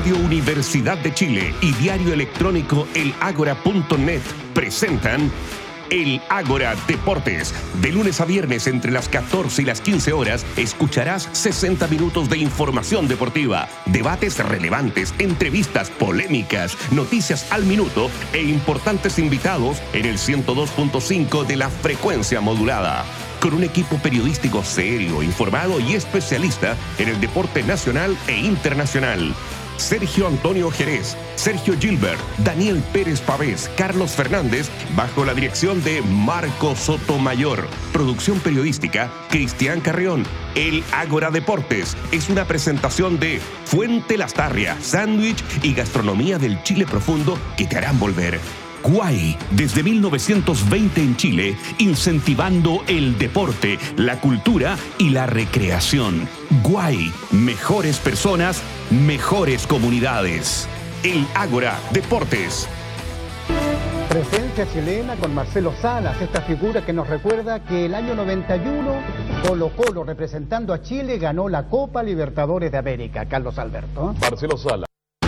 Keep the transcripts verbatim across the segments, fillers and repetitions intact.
Radio Universidad de Chile y diario electrónico el ágora punto net presentan El Ágora Deportes. De lunes a viernes entre las catorce y las quince horas escucharás sesenta minutos de información deportiva, debates relevantes, entrevistas polémicas, noticias al minuto e importantes invitados en el ciento dos punto cinco de la frecuencia modulada. Con un equipo periodístico serio, informado y especialista en el deporte nacional e internacional. Sergio Antonio Jerez, Sergio Gilbert, Daniel Pérez Pavés, Carlos Fernández, bajo la dirección de Marco Sotomayor. Producción periodística, Cristian Carrión. El Ágora Deportes es una presentación de Fuente Lastarria, sándwich y gastronomía del Chile profundo que te harán volver. Guay, desde mil novecientos veinte en Chile, incentivando el deporte, la cultura y la recreación. Guay, mejores personas, mejores comunidades. El Ágora Deportes. Presencia chilena con Marcelo Salas, esta figura que nos recuerda que el año noventa y uno Colo Colo, representando a Chile, ganó la Copa Libertadores de América. Carlos Alberto. Marcelo Salas.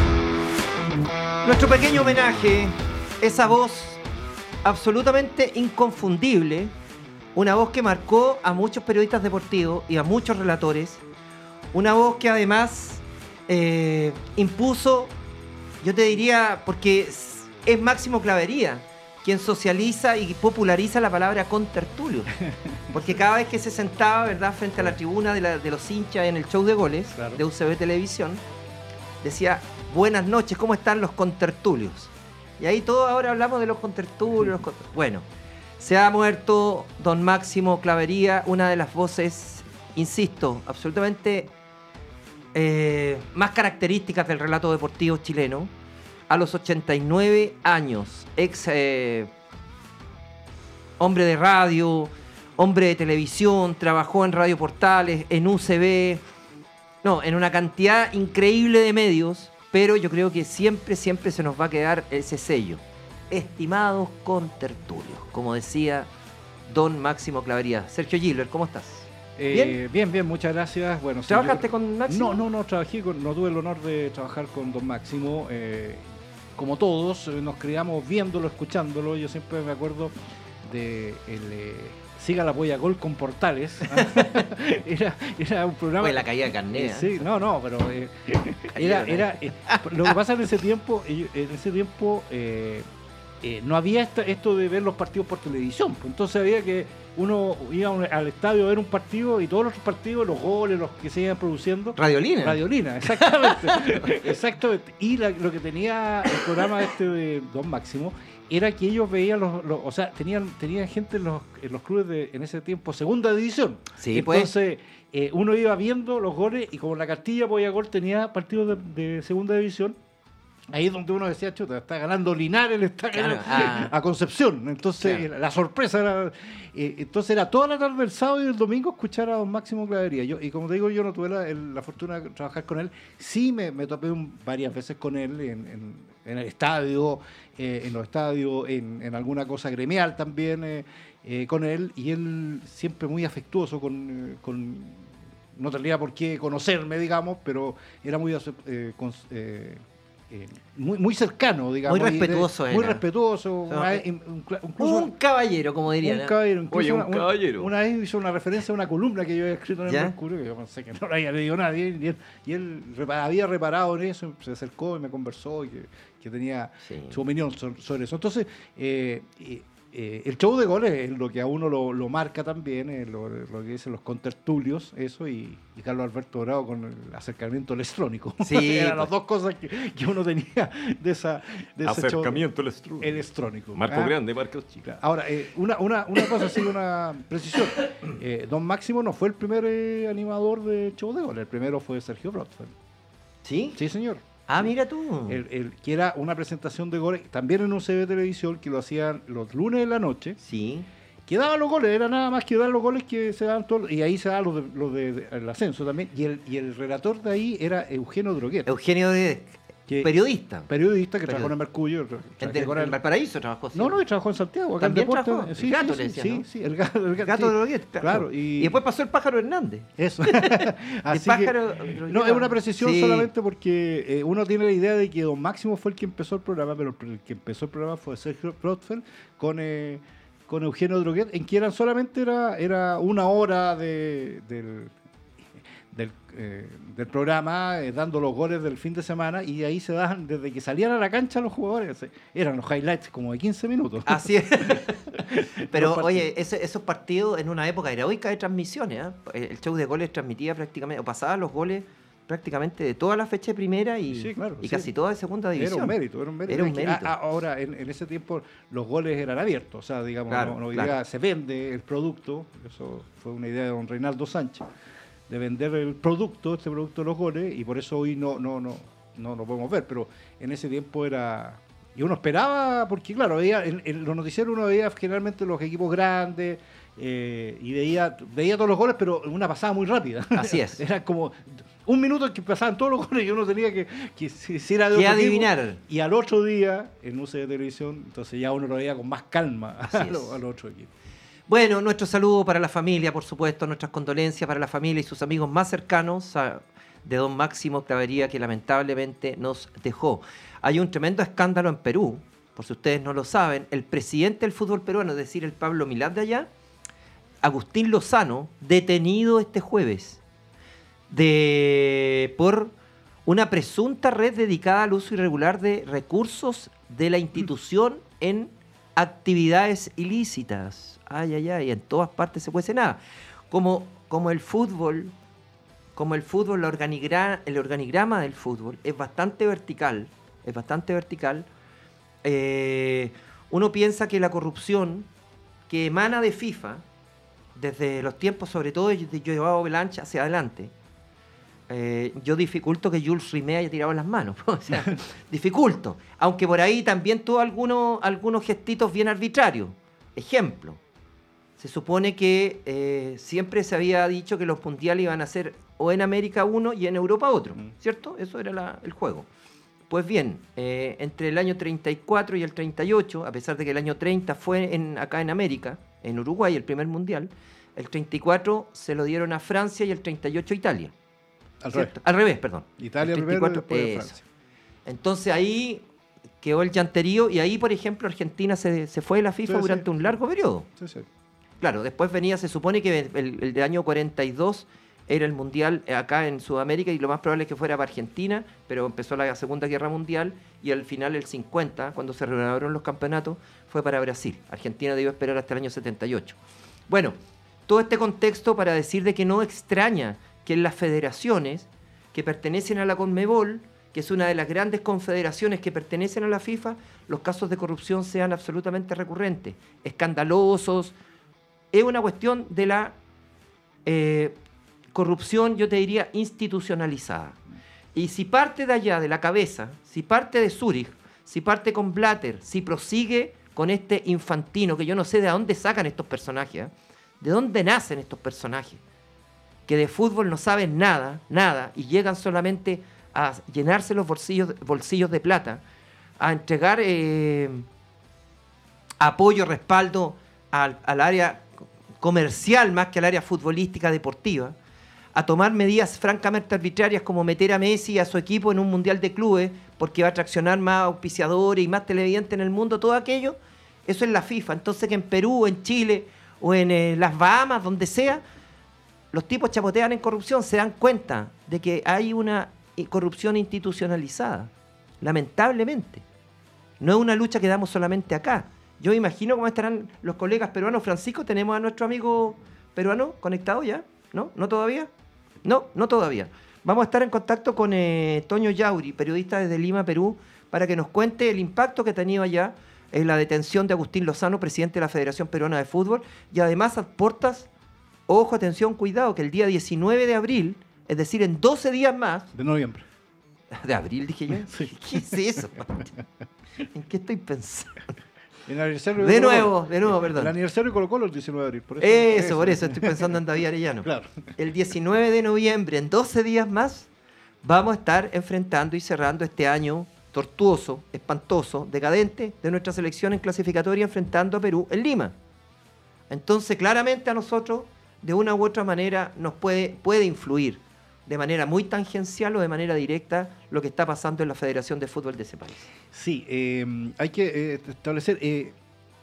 Nuestro pequeño homenaje. Esa voz absolutamente inconfundible, una voz que marcó a muchos periodistas deportivos y a muchos relatores, una voz que además eh, impuso, yo te diría, porque es, es Máximo Clavería quien socializa y populariza la palabra contertulio, porque cada vez que se sentaba, ¿verdad?, frente a la tribuna de, la, de los hinchas en el show de goles, claro, de U C B Televisión, decía: buenas noches, ¿cómo están los contertulios? Y ahí todos ahora hablamos de los contertulios. Los conter... Bueno, se ha muerto don Máximo Clavería, una de las voces, insisto, absolutamente eh, más características del relato deportivo chileno, a los ochenta y nueve años, ex eh, hombre de radio, hombre de televisión, trabajó en Radio Portales, en U C B, no, en una cantidad increíble de medios. Pero yo creo que siempre, siempre se nos va a quedar ese sello. Estimados contertulios, como decía don Máximo Clavería. Sergio Gilbert, ¿cómo estás? Eh, ¿Bien? Bien, bien, muchas gracias. Bueno, ¿Trabajaste yo... con Máximo? No, no, no, trabajé con, no tuve el honor de trabajar con don Máximo. Eh, como todos, nos criamos viéndolo, escuchándolo. Yo siempre me acuerdo de el... Eh, Siga la Polla Gol con Portales. era, era un programa. Oye, la caída de carnet. Eh, sí, no, no, pero eh, era, era eh, lo que pasa en ese tiempo, en ese tiempo eh, eh, no había esto, esto de ver los partidos por televisión. Entonces había que uno iba al estadio a ver un partido y todos los partidos, los goles, los que se iban produciendo. Radiolina. Radiolina, exactamente. Exactamente. Y la, lo que tenía el programa este de don Máximo era que ellos veían los, los o sea, tenían, tenían gente en los, en los clubes de, en ese tiempo, segunda división. Sí, entonces, pues. eh, uno iba viendo los goles y como la Castilla Polla Gol tenía partidos de, de segunda división, ahí es donde uno decía: chuta, está ganando Linares, le está claro, ganando ah. a Concepción. Entonces, claro, la sorpresa era, eh, entonces era toda la tarde del sábado y el domingo escuchar a don Máximo Clavería. Yo, y como te digo, yo no tuve la, el, la fortuna de trabajar con él. Sí me, me topé un, varias veces con él en, en, en el estadio, eh, en los estadios, en, en alguna cosa gremial también eh, eh, con él. Y él siempre muy afectuoso con... Eh, con no tendría por qué conocerme, digamos, pero era muy... Eh, con, eh, Eh, muy, muy cercano, digamos. Muy respetuoso. De, muy respetuoso. No, una vez, incluso, un caballero, como dirían. Un caballero. Oye, un una, caballero. Una vez hizo una referencia a una columna que yo había escrito en el Mercurio, que yo pensé que no la había leído nadie, y él, y él había reparado en eso, se acercó y me conversó, y que, que tenía sí. su opinión sobre eso. Entonces, eh, eh, Eh, el show de goles es lo que a uno lo, lo marca también, eh, lo, lo que dicen los contertulios, eso, y, y Carlos Alberto Bravo con el acercamiento electrónico. Sí, eran pues. las dos cosas que, que uno tenía de, esa, de ese acercamiento show electrónico. Marco ¿ah? Grande, Marco Chico. Ahora, eh, una, una, una cosa, sí, una precisión. Eh, don Máximo no fue el primer eh, animador de show de goles, el primero fue Sergio Brotfeld. ¿Sí? Sí, señor. Ah, mira tú. El, el, que era una presentación de goles, también en U C B Televisión, que lo hacían los lunes de la noche. Sí. Que daban los goles, era nada más que dar los goles que se daban todos, y ahí se daban los de, los de, de el ascenso también. Y el, y el relator de ahí era Eugenio Droguet. Eugenio Droguet. Que, periodista. Periodista que Periodista. trabajó en el Mercurio. En, de, con en el... Valparaíso trabajó. No, no, y trabajó en Santiago. Acá También en deporte. trabajó. Sí, El gato sí, le decía, sí, ¿no? sí, el gato. El El gato, gato sí. de Droguet, claro. Claro, Y... y... después pasó el Pájaro Hernández. Eso. Así pájaro, que, no, es una precisión sí. solamente porque eh, uno tiene la idea de que Don Máximo fue el que empezó el programa, pero el que empezó el programa fue Sergio Brotfeld con, eh, con Eugenio Droguet, en que eran solamente era, era una hora de, del, del, eh, del programa eh, dando los goles del fin de semana, y ahí se daban, desde que salían a la cancha los jugadores, eran los highlights como de quince minutos. Así es. Pero oye, ese, esos partidos en una época heroica de transmisiones, ¿eh? El show de goles transmitía prácticamente, o pasaba los goles prácticamente de toda la fecha de primera y, sí, claro, y sí. casi toda de segunda división. Era un mérito, era un mérito. Era un Es que, mérito. a, a, ahora, en, en ese tiempo, los goles eran abiertos, o sea, digamos, Claro, no, no, hoy claro. día se vende el producto, eso fue una idea de don Reinaldo Sánchez, de vender el producto, este producto de los goles, y por eso hoy no, no, no, no lo podemos ver, pero en ese tiempo era... Y uno esperaba, porque claro, veía, en, en los noticieros uno veía generalmente los equipos grandes, eh, y veía, veía todos los goles, pero en una pasada muy rápida. Así es. Era como un minuto en que pasaban todos los goles y uno tenía que, que si, si era de Que otro adivinar. equipo, y al otro día, en U C de televisión, entonces ya uno lo veía con más calma Así a, es. lo, a los otros equipos. Bueno, nuestro saludo para la familia, por supuesto, nuestras condolencias para la familia y sus amigos más cercanos a, de don Máximo Clavería, que lamentablemente nos dejó. Hay un tremendo escándalo en Perú, por si ustedes no lo saben. El presidente del fútbol peruano, es decir, el Pablo Milad de allá, Agustín Lozano, detenido este jueves de, por una presunta red dedicada al uso irregular de recursos de la institución en actividades ilícitas. Ay, ay, ay, en todas partes se cuece nada. Como, como el fútbol, como el fútbol, la organigra, el organigrama del fútbol es bastante vertical, es bastante vertical, eh, uno piensa que la corrupción que emana de FIFA, desde los tiempos sobre todo de Joao Belancha hacia adelante, eh, yo dificulto que Jules Rimet haya tirado las manos, o sea, dificulto, aunque por ahí también tuvo algunos, algunos gestitos bien arbitrarios. Ejemplo, se supone que eh, siempre se había dicho que los mundiales iban a ser o en América uno y en Europa otro, ¿cierto? Eso era la, el juego. Pues bien, eh, entre el año treinta y cuatro y el treinta y ocho, a pesar de que el año treinta fue en, acá en América, en Uruguay, el primer mundial, el treinta y cuatro se lo dieron a Francia y el treinta y ocho a Italia. Al revés. Al revés, perdón. Italia El primero y treinta y cuatro, después de eso. Francia. Entonces ahí quedó el llanterío y ahí, por ejemplo, Argentina se, se fue de la FIFA Sí, durante sí. un largo periodo. Sí, sí. Claro, después venía, se supone que el, el de año cuarenta y dos era el mundial acá en Sudamérica y lo más probable es que fuera para Argentina, pero empezó la Segunda Guerra Mundial y al final el cincuenta, cuando se reanudaron los campeonatos, fue para Brasil. Argentina debió esperar hasta el año setenta y ocho. Bueno, todo este contexto para decir de que no extraña que en las federaciones que pertenecen a la CONMEBOL, que es una de las grandes confederaciones que pertenecen a la FIFA, los casos de corrupción sean absolutamente recurrentes, escandalosos. Es una cuestión de la eh, corrupción, yo te diría, institucionalizada. Y si parte de allá, de la cabeza, si parte de Zúrich, si parte con Blatter, si prosigue con este Infantino, que yo no sé de dónde sacan estos personajes, ¿eh? ¿De dónde nacen estos personajes? Que de fútbol no saben nada, nada, y llegan solamente a llenarse los bolsillos, bolsillos de plata, a entregar eh, apoyo, respaldo al, al área comercial más que al área futbolística deportiva, a tomar medidas francamente arbitrarias como meter a Messi y a su equipo en un mundial de clubes porque va a atraccionar más auspiciadores y más televidentes en el mundo, todo aquello, eso es la FIFA. Entonces que en Perú, en Chile o en eh, las Bahamas, donde sea, los tipos chapotean en corrupción, se dan cuenta de que hay una corrupción institucionalizada, lamentablemente. No es una lucha que damos solamente acá. Yo imagino cómo estarán los colegas peruanos. Francisco, ¿tenemos a nuestro amigo peruano conectado ya? ¿No? ¿No todavía? No, no todavía. Vamos a estar en contacto con eh, Toño Yauri, periodista desde Lima, Perú, para que nos cuente el impacto que ha tenido allá en la detención de Agustín Lozano, presidente de la Federación Peruana de Fútbol, y además aportas, ojo, atención, cuidado, que el día diecinueve de abril, es decir, en doce días más... De noviembre. ¿De abril, dije yo? Sí. ¿Qué es eso? ¿En qué estoy pensando? El aniversario De Colo-Colo. nuevo, de nuevo, perdón. El aniversario de Colo-Colo el diecinueve de abril. Por eso, Eso, por eso, estoy pensando en David Arellano. Claro. El diecinueve de noviembre, en doce días más, vamos a estar enfrentando y cerrando este año tortuoso, espantoso, decadente de nuestra selección en clasificatoria enfrentando a Perú en Lima. Entonces, claramente a nosotros, de una u otra manera, nos puede, puede influir de manera muy tangencial o de manera directa lo que está pasando en la Federación de Fútbol de ese país. Sí, eh, hay que eh, establecer... Eh,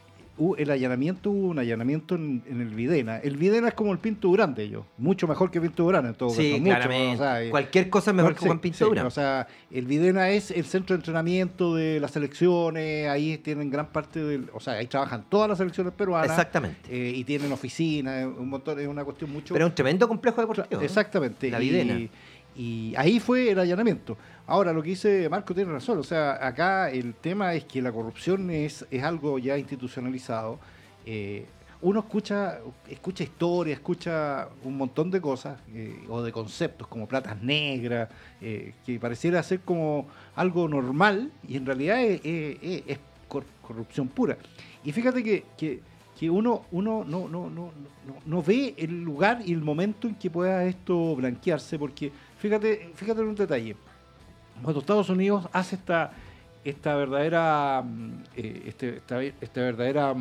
el allanamiento, hubo un allanamiento en, en el Videna. El Videna es como el Pinto Durán de ellos, mucho mejor que Pinto Durán en todo caso. Sí, mucho, claramente. O sea, eh, cualquier cosa es mejor sí, que Juan Pinto sí, Durán. O sea, el Videna es el centro de entrenamiento de las selecciones, ahí tienen gran parte del... O sea, ahí trabajan todas las selecciones peruanas. Exactamente. Eh, y tienen oficinas, un montón, es una cuestión mucho... Pero es un tremendo complejo deportivo. Exactamente. La Videna. Y, y ahí fue el allanamiento. Ahora, lo que dice Marco tiene razón. O sea, acá el tema es que la corrupción es, es algo ya institucionalizado. Eh, uno escucha escucha historia, escucha un montón de cosas eh, o de conceptos como platas negras, eh, que pareciera ser como algo normal y en realidad es, es, es corrupción pura. Y fíjate que, que, que uno, uno no, no, no, no, no ve el lugar y el momento en que pueda esto blanquearse, porque fíjate, fíjate en un detalle. Cuando Estados Unidos hace esta esta verdadera eh, este, esta, esta verdadera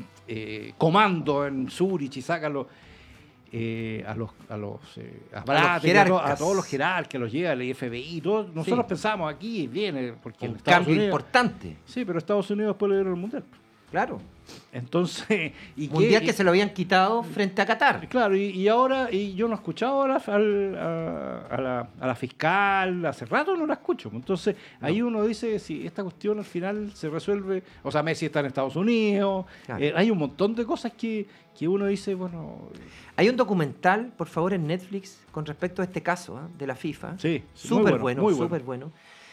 eh, comando en Zurich y saca a los eh, a los a los, eh, a, a, los a, to, a todos los jerarcas, los lleva el F B I, todos, nosotros sí. pensamos aquí viene porque un en Estados cambio Unidos, importante. Sí, pero Estados Unidos después le dieron el mundial. Claro. Entonces, y mundial que, que y, se lo habían quitado frente a Qatar. Claro, y, y ahora, y yo no he escuchado a la, al, a, a, la, a la fiscal, hace rato no la escucho. Entonces, no. ahí uno dice, si esta cuestión al final se resuelve, o sea, Messi está en Estados Unidos, claro. eh, hay un montón de cosas que, que uno dice, bueno... Hay un documental, por favor, en Netflix, con respecto a este caso ¿eh? de la FIFA. Sí, súper bueno, bueno súper bueno.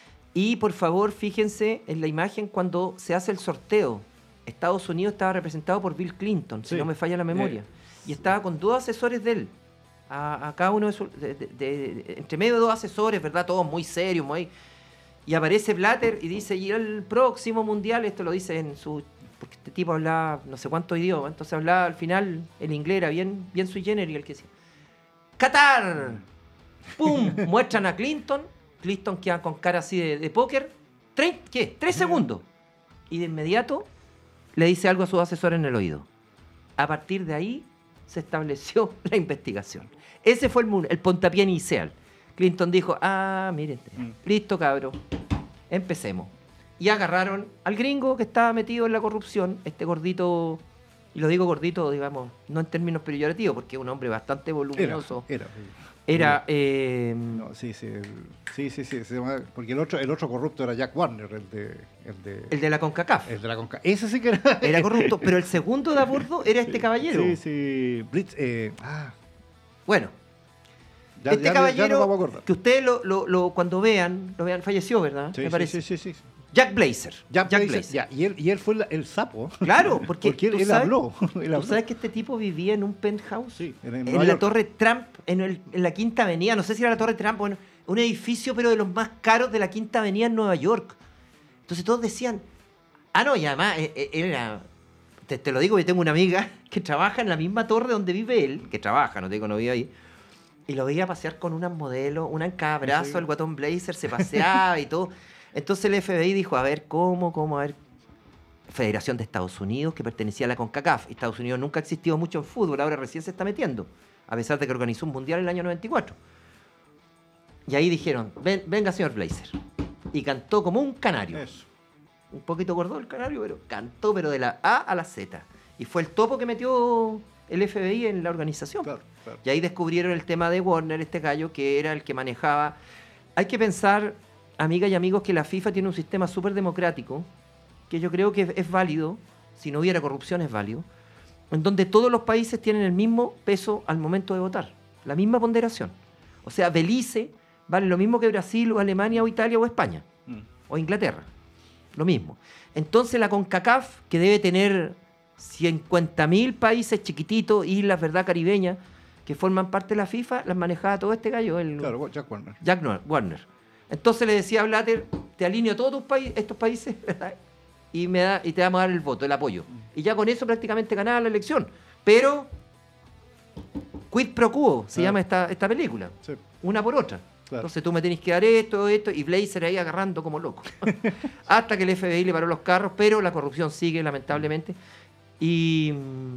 Y, por favor, fíjense en la imagen cuando se hace el sorteo. Estados Unidos estaba representado por Bill Clinton, sí. si no me falla la memoria, eh, y estaba con dos asesores de él, a, a cada uno de, su, de, de, de, de entre medio de dos asesores, ¿verdad? Todos muy serios, muy... y aparece Blatter y dice, y el próximo mundial, esto lo dice en su... porque este tipo hablaba no sé cuántos idiomas, entonces hablaba al final, el inglés era bien, bien sui generis, el que decía, ¡Qatar! ¡Pum! Muestran a Clinton, Clinton queda con cara así de, de póker, ¿Tres, ¿qué? Tres segundos, y de inmediato le dice algo a su asesor en el oído. A partir de ahí se estableció la investigación. Ese fue el, el puntapié inicial. Clinton dijo, ah, miren, mm. listo, cabro, empecemos. Y agarraron al gringo que estaba metido en la corrupción, este gordito, y lo digo gordito, digamos, no en términos peyorativos, porque es un hombre bastante voluminoso. Era, era. Era eh, no, sí, sí, el, sí, sí, sí, se llama, porque el otro, el otro corrupto era Jack Warner, el de, el de, el de la CONCACAF. El de la CONCACAF. Ese sí que era. Era corrupto, pero el segundo de a bordo era este caballero. Sí, sí. Blitz, eh, ah. Bueno, ya, este ya, caballero ya no que ustedes lo, lo, lo, cuando vean, lo vean, falleció, ¿verdad? Sí, Me sí, parece. Sí, sí, sí. Jack Blazer. Jack, Jack Blazer. Blazer. Ya, y él, y él fue el, el sapo. Claro, porque, porque él, él sabes, habló. Él ¿Tú habló. sabes que este tipo vivía en un penthouse? Sí, en, en, en la Torre Trump, en, el, en la Quinta Avenida. No sé si era la Torre Trump, bueno, un edificio, pero de los más caros de la Quinta Avenida en Nueva York. Entonces todos decían, ah, no, y además, él era... Te, te lo digo, yo tengo una amiga que trabaja en la misma torre donde vive él, que trabaja, no te digo, no vive ahí, y lo veía pasear con unas modelos, una en cada brazo, sí. El guatón Blazer se paseaba y todo. Entonces el F B I dijo, a ver, ¿cómo, cómo, a ver? Federación de Estados Unidos, que pertenecía a la CONCACAF. Estados Unidos nunca ha existido mucho en fútbol, ahora recién se está metiendo, a pesar de que organizó un mundial en el año noventa y cuatro. Y ahí dijeron, Ven, venga, señor Blazer. Y cantó como un canario. Eso. Un poquito gordo el canario, pero cantó, pero de la A a la Z. Y fue el topo que metió el F B I en la organización. Claro, claro. Y ahí descubrieron el tema de Warner, este gallo, que era el que manejaba... Hay que pensar... Amigas y amigos, que la FIFA tiene un sistema súper democrático, que yo creo que es válido, si no hubiera corrupción es válido, en donde todos los países tienen el mismo peso al momento de votar, la misma ponderación. O sea, Belice vale lo mismo que Brasil o Alemania o Italia o España, mm. o Inglaterra, lo mismo. Entonces la CONCACAF, que debe tener cincuenta mil países chiquititos, islas, ¿verdad?, caribeñas, que forman parte de la FIFA, las manejaba todo este gallo, el claro, Jack Warner. Jack Warner. Entonces le decía a Blatter, te alineo a todos tus países, estos países, ¿verdad? Y, me da, y te vamos a dar el voto, el apoyo. Y ya con eso prácticamente ganaba la elección. Pero, quid pro quo, se ah. llama esta, esta película. Sí. Una por otra. Claro. Entonces tú me tenés que dar esto, esto, y Blazer ahí agarrando como loco. Hasta que el F B I le paró los carros, pero la corrupción sigue, lamentablemente. Y,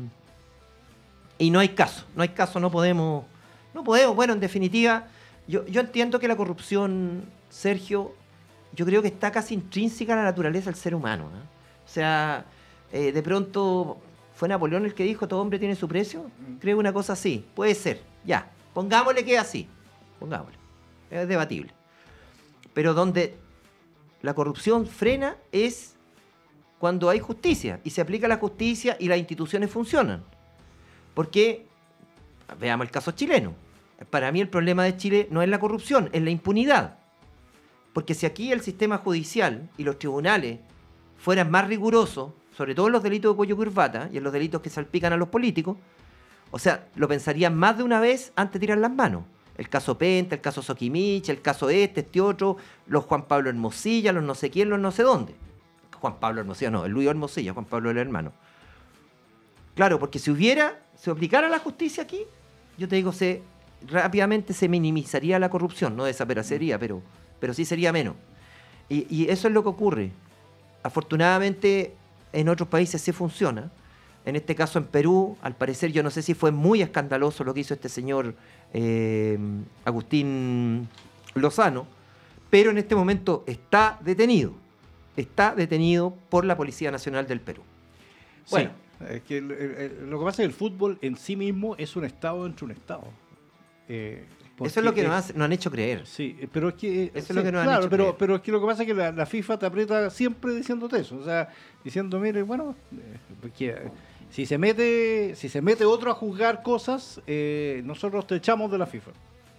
y no hay caso, no hay caso, no podemos, no podemos. Bueno, en definitiva, yo, yo entiendo que la corrupción, Sergio, yo creo que está casi intrínseca a la naturaleza del ser humano, ¿eh? O sea, eh, de pronto, ¿fue Napoleón el que dijo todo hombre tiene su precio? Creo una cosa así, puede ser, ya, pongámosle que es así, pongámosle, es debatible. Pero donde la corrupción frena es cuando hay justicia, y se aplica la justicia y las instituciones funcionan. Porque, veamos el caso chileno, para mí el problema de Chile no es la corrupción, es la impunidad. Porque si aquí el sistema judicial y los tribunales fueran más rigurosos, sobre todo en los delitos de cuello y corbata y en los delitos que salpican a los políticos, o sea, lo pensarían más de una vez antes de tirar las manos. El caso Penta, el caso Soquimich, el caso este, este otro, los Juan Pablo Hermosilla, los no sé quién, los no sé dónde. Juan Pablo Hermosilla, no, el Luis Hermosilla, Juan Pablo el hermano. Claro, porque si hubiera, se aplicara la justicia aquí, yo te digo, se, rápidamente se minimizaría la corrupción, no desaparecería, pero, pero sí sería menos. Y, y eso es lo que ocurre. Afortunadamente, en otros países sí funciona. En este caso, en Perú, al parecer, yo no sé si fue muy escandaloso lo que hizo este señor eh, Agustín Lozano, pero en este momento está detenido. Está detenido por la Policía Nacional del Perú. Bueno, sí, es que el, el, el, lo que pasa es que el fútbol en sí mismo es un estado dentro de un estado. Eh, eso es lo que nos, hace, nos han hecho creer. Sí, pero es que... Eso sí, es lo que nos claro, han hecho pero, creer. pero es que lo que pasa es que la, la FIFA te aprieta siempre diciéndote eso. O sea, diciendo, mire, bueno, eh, porque si se mete si se mete otro a juzgar cosas, eh, nosotros te echamos de la FIFA.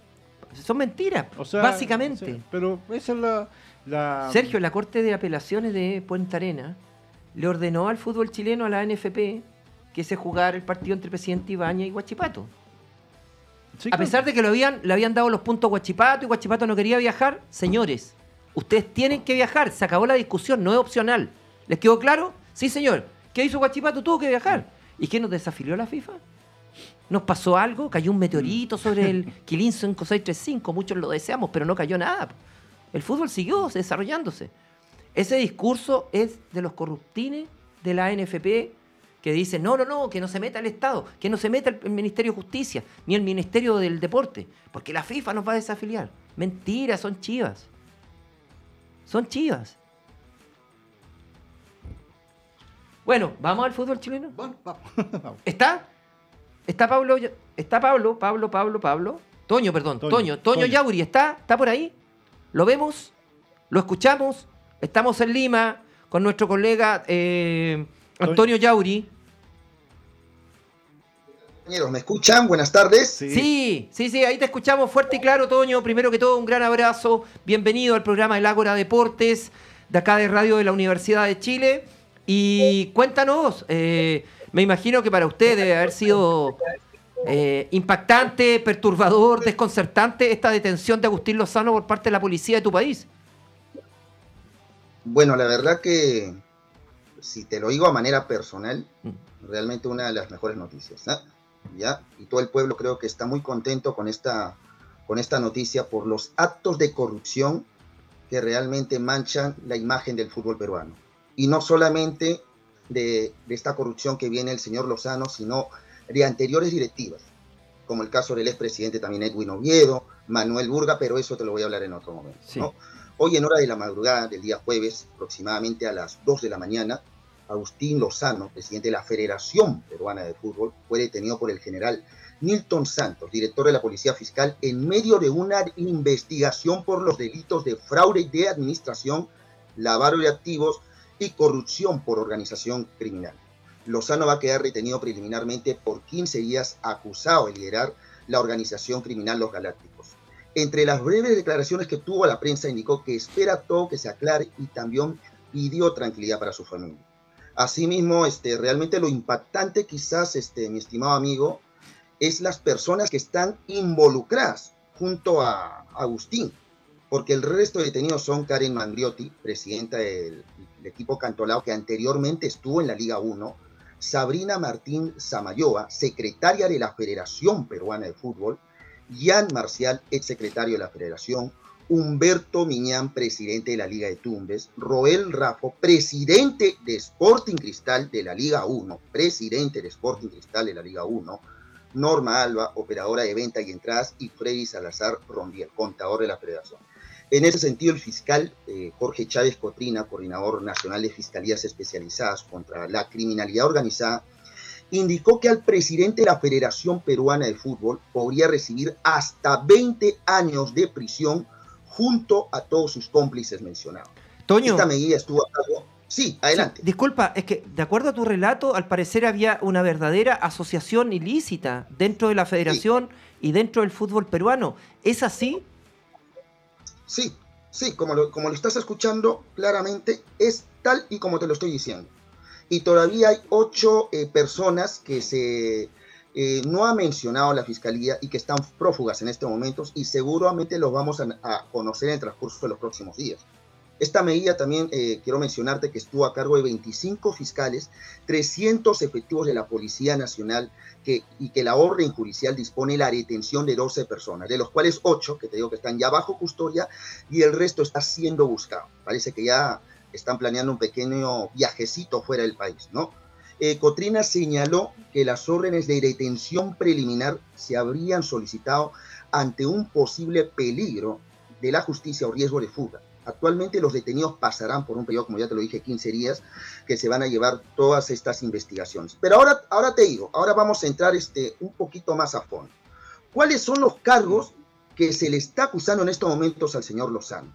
Son mentiras, o sea, básicamente. O sea, pero esa es la, la... Sergio, la Corte de Apelaciones de Punta Arenas le ordenó al fútbol chileno, a la N F P, que se jugara el partido entre Presidente Ibáñez y Huachipato. Sí, a claro. pesar de que lo habían, le habían dado los puntos a Huachipato y Huachipato no quería viajar, señores, ustedes tienen que viajar, se acabó la discusión, no es opcional. ¿Les quedó claro? Sí, señor. ¿Qué hizo Huachipato? Tuvo que viajar. ¿Y qué nos desafilió la FIFA? ¿Nos pasó algo? ¿Cayó un meteorito sobre el Quilín cinco seis tres cinco? Muchos lo deseamos, pero no cayó nada. El fútbol siguió desarrollándose. Ese discurso es de los corruptines de la N F P que dicen, no, no, no, que no se meta el Estado, que no se meta el Ministerio de Justicia, ni el Ministerio del Deporte, porque la FIFA nos va a desafiliar. Mentira, son chivas. Son chivas. Bueno, ¿vamos al fútbol chileno? Bueno, vamos. ¿Está? ¿Está Pablo? ¿Está Pablo? Pablo, Pablo, Pablo. Toño, perdón. Toño. Toño, Toño, Toño. Yauri, ¿está? ¿Está por ahí? ¿Lo vemos? ¿Lo escuchamos? Estamos en Lima con nuestro colega eh, Antonio Yauri. Compañeros, ¿me escuchan? Buenas tardes. Sí. sí, sí, sí, ahí te escuchamos fuerte y claro, Toño. Primero que todo, un gran abrazo. Bienvenido al programa El Ágora Deportes, de acá de Radio de la Universidad de Chile. Y cuéntanos, eh, me imagino que para usted debe haber sido eh, impactante, perturbador, desconcertante esta detención de Agustín Lozano por parte de la policía de tu país. Bueno, la verdad que, si te lo digo a manera personal, mm. realmente una de las mejores noticias, ¿eh? ¿Ya? Y todo el pueblo creo que está muy contento con esta, con esta noticia por los actos de corrupción que realmente manchan la imagen del fútbol peruano. Y no solamente de, de esta corrupción que viene el señor Lozano, sino de anteriores directivas, como el caso del expresidente también Edwin Oviedo, Manuel Burga, pero eso te lo voy a hablar en otro momento, sí. ¿no? Hoy en hora de la madrugada del día jueves, aproximadamente a las dos de la mañana, Agustín Lozano, presidente de la Federación Peruana de Fútbol, fue detenido por el general Nilton Santos, director de la Policía Fiscal, en medio de una investigación por los delitos de fraude de administración, lavado de activos y corrupción por organización criminal. Lozano va a quedar retenido preliminarmente por quince días, acusado de liderar la organización criminal Los Galácticos. Entre las breves declaraciones que tuvo a la prensa, indicó que espera todo que se aclare y también pidió tranquilidad para su familia. Asimismo, este, realmente lo impactante quizás, este, mi estimado amigo, es las personas que están involucradas junto a Agustín, porque el resto de detenidos son Karen Mangriotti, presidenta del, del equipo Cantolao, que anteriormente estuvo en la Liga uno, Sabrina Martín Samayoa, secretaria de la Federación Peruana de Fútbol, Jan Marcial, exsecretario de la Federación, Humberto Miñán, presidente de la Liga de Tumbes, Roel Raffo, presidente de Sporting Cristal de la Liga uno, presidente de Sporting Cristal de la Liga uno, Norma Alba, operadora de venta y entradas, y Freddy Salazar Rondiel, contador de la Federación. En ese sentido, el fiscal eh, Jorge Chávez Cotrina, coordinador nacional de Fiscalías Especializadas contra la Criminalidad Organizada, indicó que al presidente de la Federación Peruana de Fútbol podría recibir hasta veinte años de prisión junto a todos sus cómplices mencionados. Toño, esta medida estuvo a cargo. Sí, adelante. Sí, disculpa, es que de acuerdo a tu relato, al parecer había una verdadera asociación ilícita dentro de la federación sí. y dentro del fútbol peruano. ¿Es así? Sí, sí, como lo, como lo estás escuchando claramente, es tal y como te lo estoy diciendo. Y todavía hay ocho eh, personas que se eh, no ha mencionado la Fiscalía y que están prófugas en estos momentos, y seguramente los vamos a, a conocer en el transcurso de los próximos días. Esta medida también, eh, quiero mencionarte que estuvo a cargo de veinticinco fiscales, trescientos efectivos de la Policía Nacional, que, y que la orden judicial dispone la detención de doce personas, de los cuales ocho, que te digo que están ya bajo custodia, y el resto está siendo buscado. Parece que ya están planeando un pequeño viajecito fuera del país, ¿no? Eh, Cotrina señaló que las órdenes de detención preliminar se habrían solicitado ante un posible peligro de la justicia o riesgo de fuga. Actualmente los detenidos pasarán por un periodo, como ya te lo dije, quince días, que se van a llevar todas estas investigaciones. Pero ahora, ahora te digo, ahora vamos a entrar este, un poquito más a fondo. ¿Cuáles son los cargos que se le está acusando en estos momentos al señor Lozano?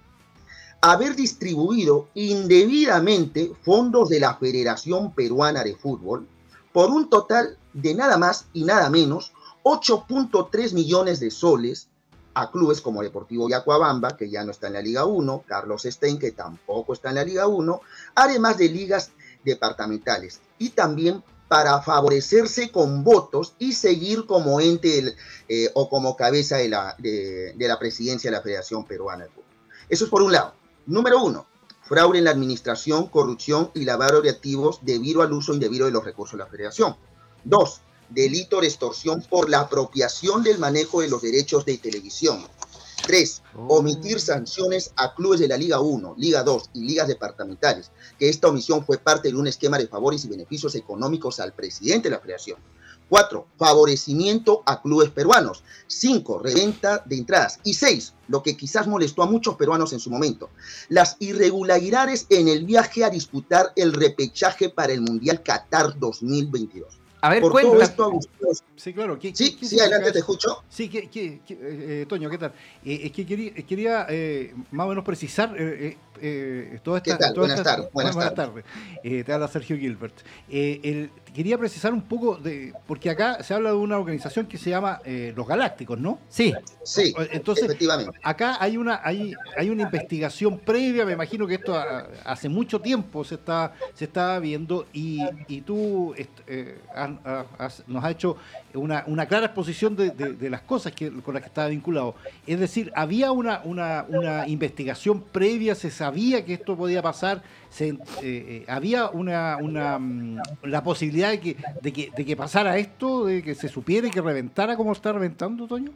Haber distribuido indebidamente fondos de la Federación Peruana de Fútbol por un total de nada más y nada menos ocho punto tres millones de soles a clubes como Deportivo Yacuabamba, que ya no está en la Liga uno, Carlos Stein, que tampoco está en la Liga uno, además de ligas departamentales, y también para favorecerse con votos y seguir como ente el, eh, o como cabeza de la, de, de la presidencia de la Federación Peruana de Fútbol. Eso es por un lado. Número uno, fraude en la administración, corrupción y lavado de activos debido al uso indebido de los recursos de la Federación. Dos, delito de extorsión por la apropiación del manejo de los derechos de televisión. Tres, omitir sanciones a clubes de la Liga uno, Liga dos y ligas departamentales, que esta omisión fue parte de un esquema de favores y beneficios económicos al presidente de la Federación. Cuatro, favorecimiento a clubes peruanos. Cinco, reventa de entradas. Y seis, lo que quizás molestó a muchos peruanos en su momento, las irregularidades en el viaje a disputar el repechaje para el Mundial Qatar dos mil veintidós. A ver, Por cuenta. todo esto, Agustín. Sí, claro. ¿Qué, sí, qué, qué sí, adelante, te escucho. Sí, que, que, que, eh, Toño, ¿qué tal? Eh, es que quería, quería eh, más o menos precisar eh, eh, toda esta... ¿Qué tal? Toda Buenas esta, tardes. Buenas, buenas tardes. tardes. Eh, te habla Sergio Gilbert. Eh, el, quería precisar un poco, de porque acá se habla de una organización que se llama eh, Los Galácticos, ¿no? Sí. Sí, entonces, efectivamente. Acá hay una, hay, hay una investigación previa, me imagino que esto a, hace mucho tiempo se está, se está viendo, y, y tú eh, has, has, nos has hecho una, una clara exposición de, de, de las cosas que, con las que estaba vinculado. Es decir, había una, una, una investigación previa, se sabía que esto podía pasar, se, eh, eh, había una, una la posibilidad de que, de, que, de que pasara esto, de que se supiera y que reventara como está reventando, Toño.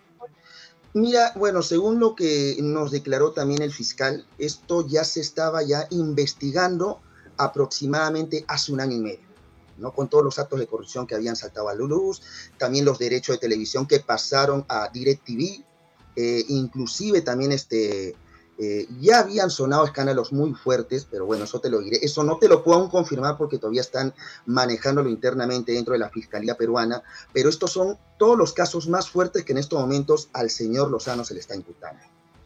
Mira, bueno, según lo que nos declaró también el fiscal, esto ya se estaba ya investigando aproximadamente hace un año y medio, ¿no? Con todos los actos de corrupción que habían saltado a la luz, también los derechos de televisión que pasaron a DirecTV, eh, inclusive también este, eh, ya habían sonado escándalos muy fuertes, pero bueno, eso te lo diré, eso no te lo puedo aún confirmar porque todavía están manejándolo internamente dentro de la Fiscalía Peruana, pero estos son todos los casos más fuertes que en estos momentos al señor Lozano se le está imputando.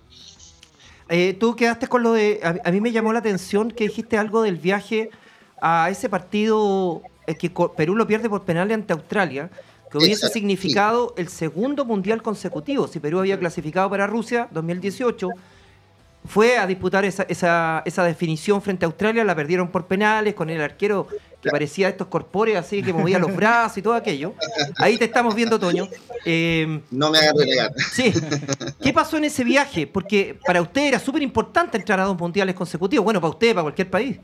Eh, tú quedaste con lo de... A, a mí me llamó la atención que dijiste algo del viaje a ese partido eh, que Perú lo pierde por penales ante Australia, que hubiese Exacto, significado sí. el segundo mundial consecutivo. Si Perú había clasificado para Rusia dos mil dieciocho, fue a disputar esa, esa, esa definición frente a Australia, la perdieron por penales, con el arquero que parecía estos corpóreos así, que movía los brazos y todo aquello. Ahí te estamos viendo, Toño. Eh, no me hagas renegar. Sí. ¿Qué pasó en ese viaje? Porque para usted era súper importante entrar a dos mundiales consecutivos. Bueno, para usted, para cualquier país.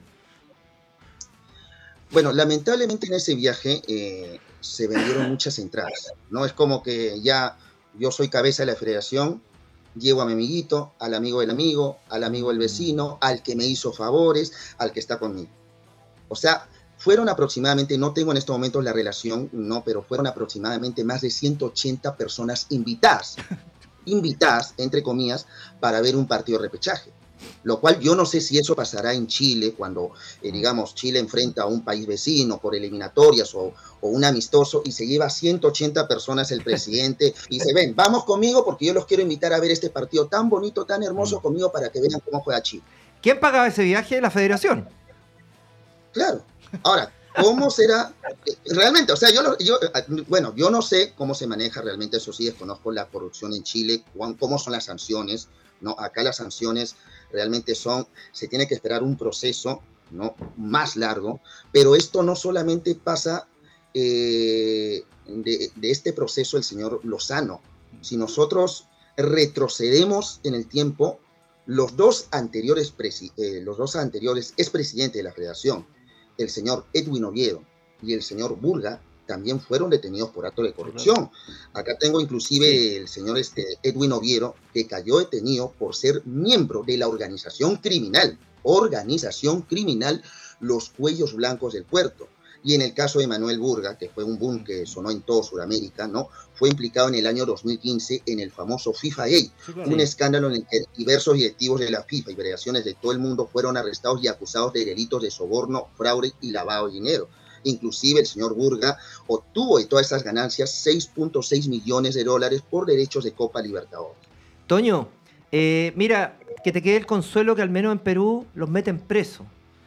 Bueno, lamentablemente en ese viaje eh, se vendieron muchas entradas, ¿no? Es como que ya yo soy cabeza de la federación, llevo a mi amiguito, al amigo del amigo, al amigo del vecino, al que me hizo favores, al que está conmigo. O sea, fueron aproximadamente, no tengo en estos momentos la relación, no, pero fueron aproximadamente más de ciento ochenta personas invitadas, invitadas, entre comillas, para ver un partido de repechaje. Lo cual yo no sé si eso pasará en Chile cuando, eh, digamos, Chile enfrenta a un país vecino por eliminatorias o, o un amistoso y se lleva ciento ochenta personas el presidente y se ven, vamos conmigo porque yo los quiero invitar a ver este partido tan bonito, tan hermoso conmigo para que vean cómo juega Chile. ¿Quién pagaba ese viaje? La federación. Claro. Ahora, ¿cómo será? Realmente, o sea, yo, yo, bueno, yo no sé cómo se maneja realmente, eso sí, desconozco la corrupción en Chile, cómo son las sanciones, ¿no? Acá las sanciones realmente son, se tiene que esperar un proceso, ¿no? Más largo, pero esto no solamente pasa eh, de, de este proceso el señor Lozano. Si nosotros retrocedemos en el tiempo, los dos anteriores, presi, eh, los dos anteriores expresidentes de la Federación, el señor Edwin Oviedo y el señor Burga, también fueron detenidos por acto de corrupción. Acá tengo inclusive sí. el señor este, Edwin Oviedo, que cayó detenido por ser miembro de la organización criminal, organización criminal Los Cuellos Blancos del Puerto. Y en el caso de Manuel Burga, que fue un boom que sonó en todo Sudamérica, ¿no? Fue implicado en el año dos mil quince en el famoso FIFA Gate, sí, claro. un escándalo en el que diversos directivos de la FIFA y federaciones de todo el mundo fueron arrestados y acusados de delitos de soborno, fraude y lavado de dinero. Inclusive el señor Burga obtuvo de todas esas ganancias seis punto seis millones de dólares por derechos de Copa Libertadores. Toño, eh, mira, que te quede el consuelo que al menos en Perú los meten presos.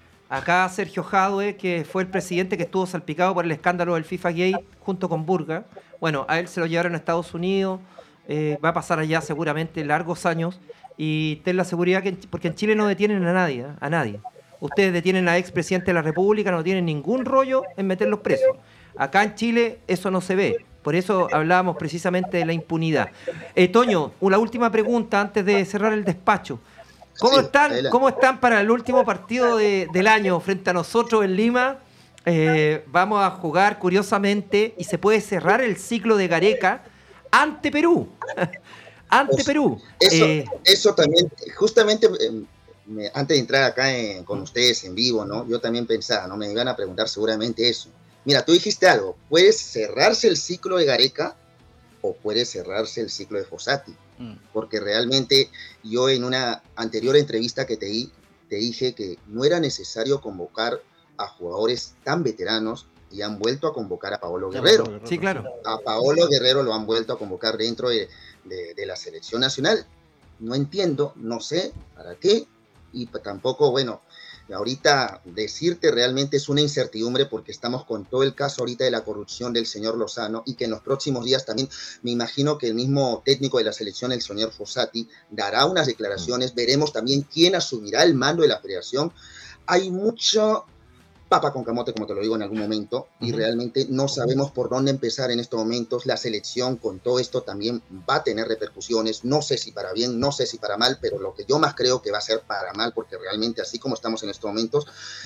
Acá Sergio Jadue, que fue el presidente que estuvo salpicado por el escándalo del FIFA Gate junto con Burga, bueno, a él se lo llevaron a Estados Unidos, eh, va a pasar allá seguramente largos años, y ten la seguridad que, porque en Chile no detienen a nadie, ¿eh? a nadie. Ustedes detienen a expresidente de la República, no tienen ningún rollo en meterlos presos. Acá en Chile eso no se ve. Por eso hablábamos precisamente de la impunidad. Eh, Toño, una última pregunta antes de cerrar el despacho. ¿Cómo, sí, están, ¿cómo están para el último partido de, del año frente a nosotros en Lima? Eh, vamos a jugar curiosamente y se puede cerrar el ciclo de Gareca ante Perú. ante pues, Perú. Eso, eh, eso también, justamente... Eh, Me, antes de entrar acá en, con ustedes en vivo, ¿no? Yo también pensaba, ¿no? Me iban a preguntar seguramente eso. Mira, tú dijiste algo, ¿puede cerrarse el ciclo de Gareca o puede cerrarse el ciclo de Fossati? Mm. Porque realmente yo en una anterior entrevista que te di, te dije que no era necesario convocar a jugadores tan veteranos y han vuelto a convocar a Paolo Guerrero. Sí, claro. A Paolo Guerrero lo han vuelto a convocar dentro de, de, de la selección nacional. No entiendo, no sé para qué. Y tampoco, bueno, ahorita decirte realmente es una incertidumbre porque estamos con todo el caso ahorita de la corrupción del señor Lozano y que en los próximos días también me imagino que el mismo técnico de la selección, el señor Fossati, dará unas declaraciones, veremos también quién asumirá el mando de la federación. Hay mucho papa con camote, como te lo digo en algún momento, y uh-huh. realmente no sabemos por dónde empezar en estos momentos. La selección con todo esto también va a tener repercusiones, no sé si para bien, no sé si para mal, pero lo que yo más creo que va a ser para mal, porque realmente así como estamos en estos momentos,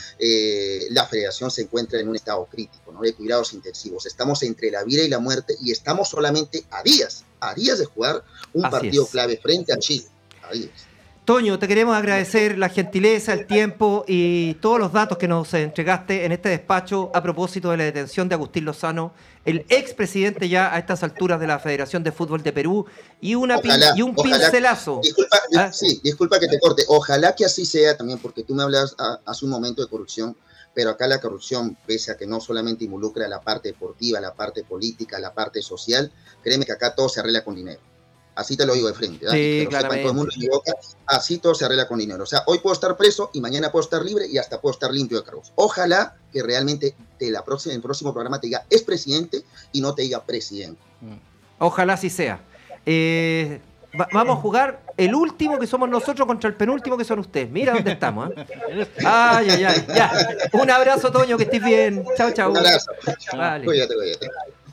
eh, la federación se encuentra en un estado crítico, ¿no? De cuidados intensivos. Estamos entre la vida y la muerte y estamos solamente a días, a días de jugar un así partido es. clave frente a Chile. A días. Toño, te queremos agradecer la gentileza, el tiempo y todos los datos que nos entregaste en este despacho a propósito de la detención de Agustín Lozano, el expresidente ya a estas alturas de la Federación de Fútbol de Perú, y, una ojalá, pin, y un ojalá, pincelazo. Disculpa, ¿Ah? sí, disculpa que te corte. Ojalá que así sea también, porque tú me hablas a, hace un momento de corrupción, pero acá la corrupción, pese a que no solamente involucra la parte deportiva, la parte política, la parte social, créeme que acá todo se arregla con dinero. Así te lo digo de frente, ¿eh? Sí, claramente. Todo el mundo se equivoca, así todo se arregla con dinero. O sea, hoy puedo estar preso y mañana puedo estar libre y hasta puedo estar limpio de cargos. Ojalá que realmente te la próxima, en el próximo programa te diga es presidente y no te diga presidente. Ojalá así sea. Eh, va, vamos a jugar el último que somos nosotros contra el penúltimo que son ustedes. Mira dónde estamos. ¿eh? Ay, ay, ay. Ya. Un abrazo, Toño, que estés bien. Chao, chao. Un abrazo. Vale. Cuídate, cuídate.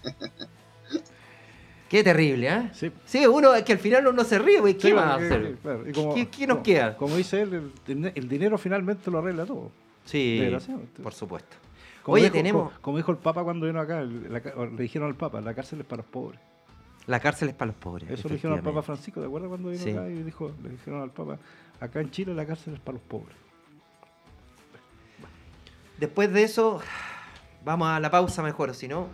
Qué terrible, ¿eh? Sí. Sí, uno es que al final uno se ríe, güey. ¿Qué sí, va a hacer? Claro. Y como, ¿Qué, qué nos como, queda? Como dice él, el, el dinero finalmente lo arregla todo. Sí, por supuesto. Como Oye, dijo, tenemos... Como, como dijo el Papa cuando vino acá, la, le dijeron al Papa, la cárcel es para los pobres. La cárcel es para los pobres. Eso le dijeron al Papa Francisco, ¿te acuerdas cuando vino sí. acá y dijo, le dijeron al Papa, acá en Chile la cárcel es para los pobres? Después de eso, vamos a la pausa mejor, o si no.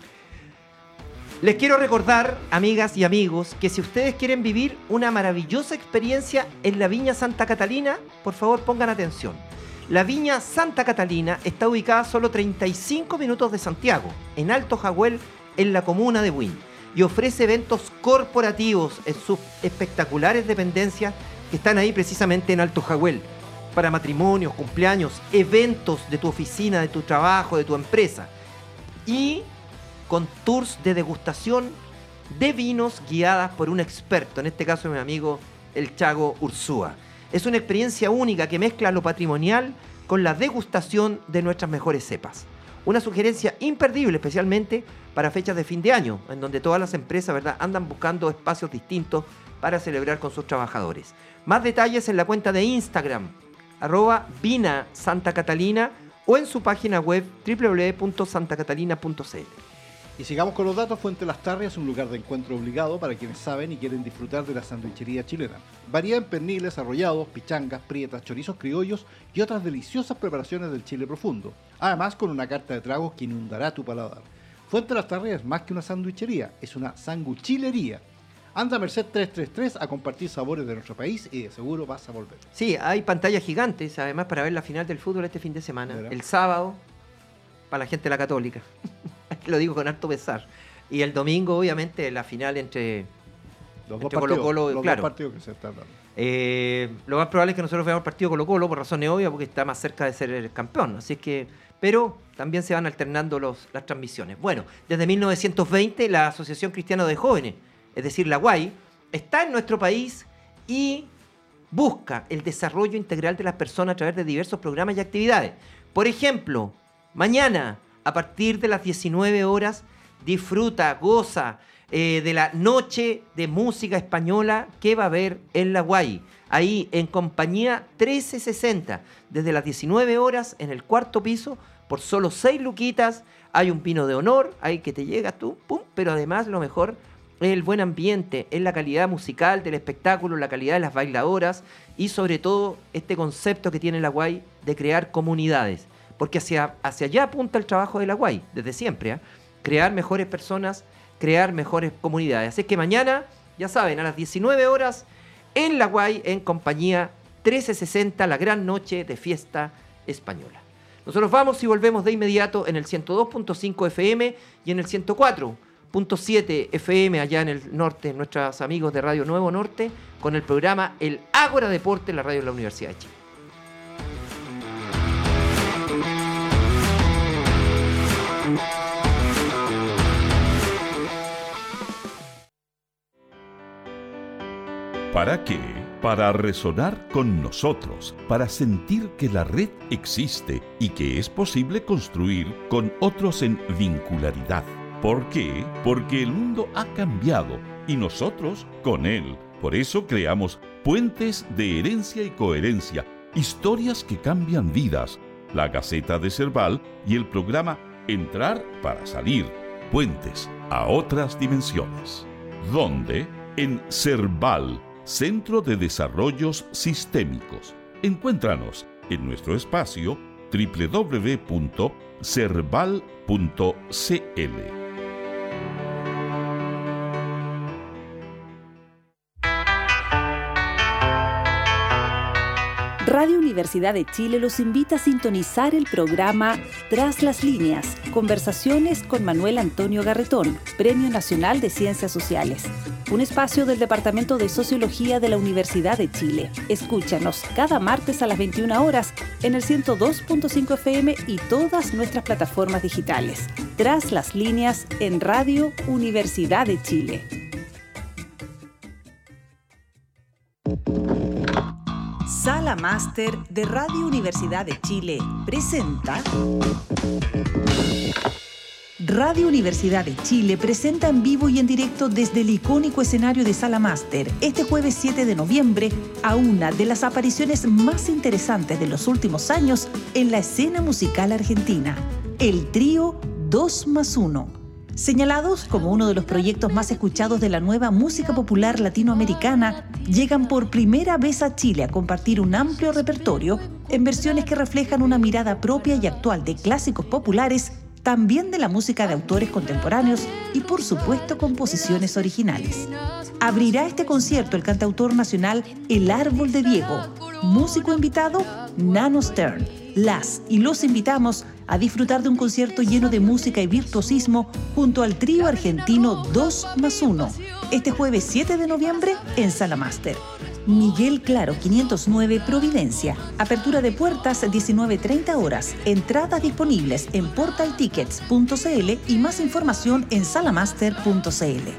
Les quiero recordar, amigas y amigos, que si ustedes quieren vivir una maravillosa experiencia en la Viña Santa Catalina, por favor pongan atención. La Viña Santa Catalina está ubicada a solo treinta y cinco minutos de Santiago, en Alto Jahuel, en la comuna de Buin, y ofrece eventos corporativos en sus espectaculares dependencias que están ahí precisamente en Alto Jahuel, para matrimonios, cumpleaños, eventos de tu oficina, de tu trabajo, de tu empresa, y con tours de degustación de vinos guiadas por un experto, en este caso mi amigo el Chago Ursúa. Es una experiencia única que mezcla lo patrimonial con la degustación de nuestras mejores cepas. Una sugerencia imperdible, especialmente para fechas de fin de año, en donde todas las empresas, ¿verdad?, andan buscando espacios distintos para celebrar con sus trabajadores. Más detalles en la cuenta de Instagram, arroba Vina Santa Catalina, o en su página web doble u doble u doble u punto santa catalina punto c l. Y sigamos con los datos. Fuente Las Tarrias es un lugar de encuentro obligado para quienes saben y quieren disfrutar de la sandwichería chilena. Variedad en perniles, arrollados, pichangas, prietas, chorizos criollos y otras deliciosas preparaciones del Chile profundo. Además, con una carta de tragos que inundará tu paladar. Fuente Las Tarrias es más que una sandwichería, es una sanguchilería. Anda a Merced trescientos treinta y tres a compartir sabores de nuestro país y de seguro vas a volver. Sí, hay pantallas gigantes, además, para ver la final del fútbol este fin de semana. ¿Verdad? El sábado, para la gente de la Católica. Lo digo con harto pesar. Y el domingo, obviamente, la final entre, los entre dos partidos, Colo-Colo, los claro. dos partidos que se están dando. Eh, lo más probable es que nosotros veamos el partido Colo-Colo por razones obvias, porque está más cerca de ser el campeón. Así es que, pero también se van alternando los, las transmisiones. Bueno, desde mil novecientos veinte la Asociación Cristiana de Jóvenes, es decir, la U A I, está en nuestro país y busca el desarrollo integral de las personas a través de diversos programas y actividades. Por ejemplo, mañana, a partir de las diecinueve horas, disfruta, goza eh, de la noche de música española que va a haber en la U A I. Ahí, en compañía trece sesenta, desde las diecinueve horas, en el cuarto piso, por solo seis luquitas, hay un pino de honor, ahí que te llegas tú, pum, pero además lo mejor es el buen ambiente, es la calidad musical del espectáculo, la calidad de las bailadoras y sobre todo este concepto que tiene la U A I de crear comunidades. Porque hacia, hacia allá apunta el trabajo de la U A I, desde siempre, ¿eh? Crear mejores personas, crear mejores comunidades. Así que mañana, ya saben, a las diecinueve horas, en la U A I, en compañía trece sesenta, la gran noche de fiesta española. Nosotros vamos y volvemos de inmediato en el ciento dos punto cinco F M y en el ciento cuatro punto siete F M allá en el norte, nuestros amigos de Radio Nuevo Norte, con el programa El Ágora Deporte en la radio de la Universidad de Chile. ¿Para qué? Para resonar con nosotros, para sentir que la red existe y que es posible construir con otros en vincularidad. ¿Por qué? Porque el mundo ha cambiado y nosotros con él. Por eso creamos Puentes de Herencia y Coherencia, historias que cambian vidas, la Gaceta de Serval y el programa Entrar para Salir, Puentes a otras dimensiones. ¿Dónde? En Serval, Centro de Desarrollos Sistémicos. Encuéntranos en nuestro espacio doble u doble u doble u punto serval punto c l. Radio Universidad de Chile los invita a sintonizar el programa Tras las Líneas, conversaciones con Manuel Antonio Garretón, Premio Nacional de Ciencias Sociales. Un espacio del Departamento de Sociología de la Universidad de Chile. Escúchanos cada martes a las veintiuna horas en el ciento dos punto cinco F M y todas nuestras plataformas digitales. Tras las Líneas en Radio Universidad de Chile. Sala Máster de Radio Universidad de Chile presenta... Radio Universidad de Chile presenta en vivo y en directo desde el icónico escenario de Sala Máster este jueves siete de noviembre a una de las apariciones más interesantes de los últimos años en la escena musical argentina, el trío dos más uno. Señalados como uno de los proyectos más escuchados de la nueva música popular latinoamericana, llegan por primera vez a Chile a compartir un amplio repertorio en versiones que reflejan una mirada propia y actual de clásicos populares, también de la música de autores contemporáneos y, por supuesto, composiciones originales. Abrirá este concierto el cantautor nacional El Árbol de Diego. Músico invitado, Nano Stern. Las y los invitamos a disfrutar de un concierto lleno de música y virtuosismo junto al trío argentino dos más uno, este jueves siete de noviembre en Sala Máster. Miguel Claro quinientos nueve Providencia. Apertura de puertas diecinueve treinta horas. Entradas disponibles en portal tickets punto c l y más información en salamaster punto c l.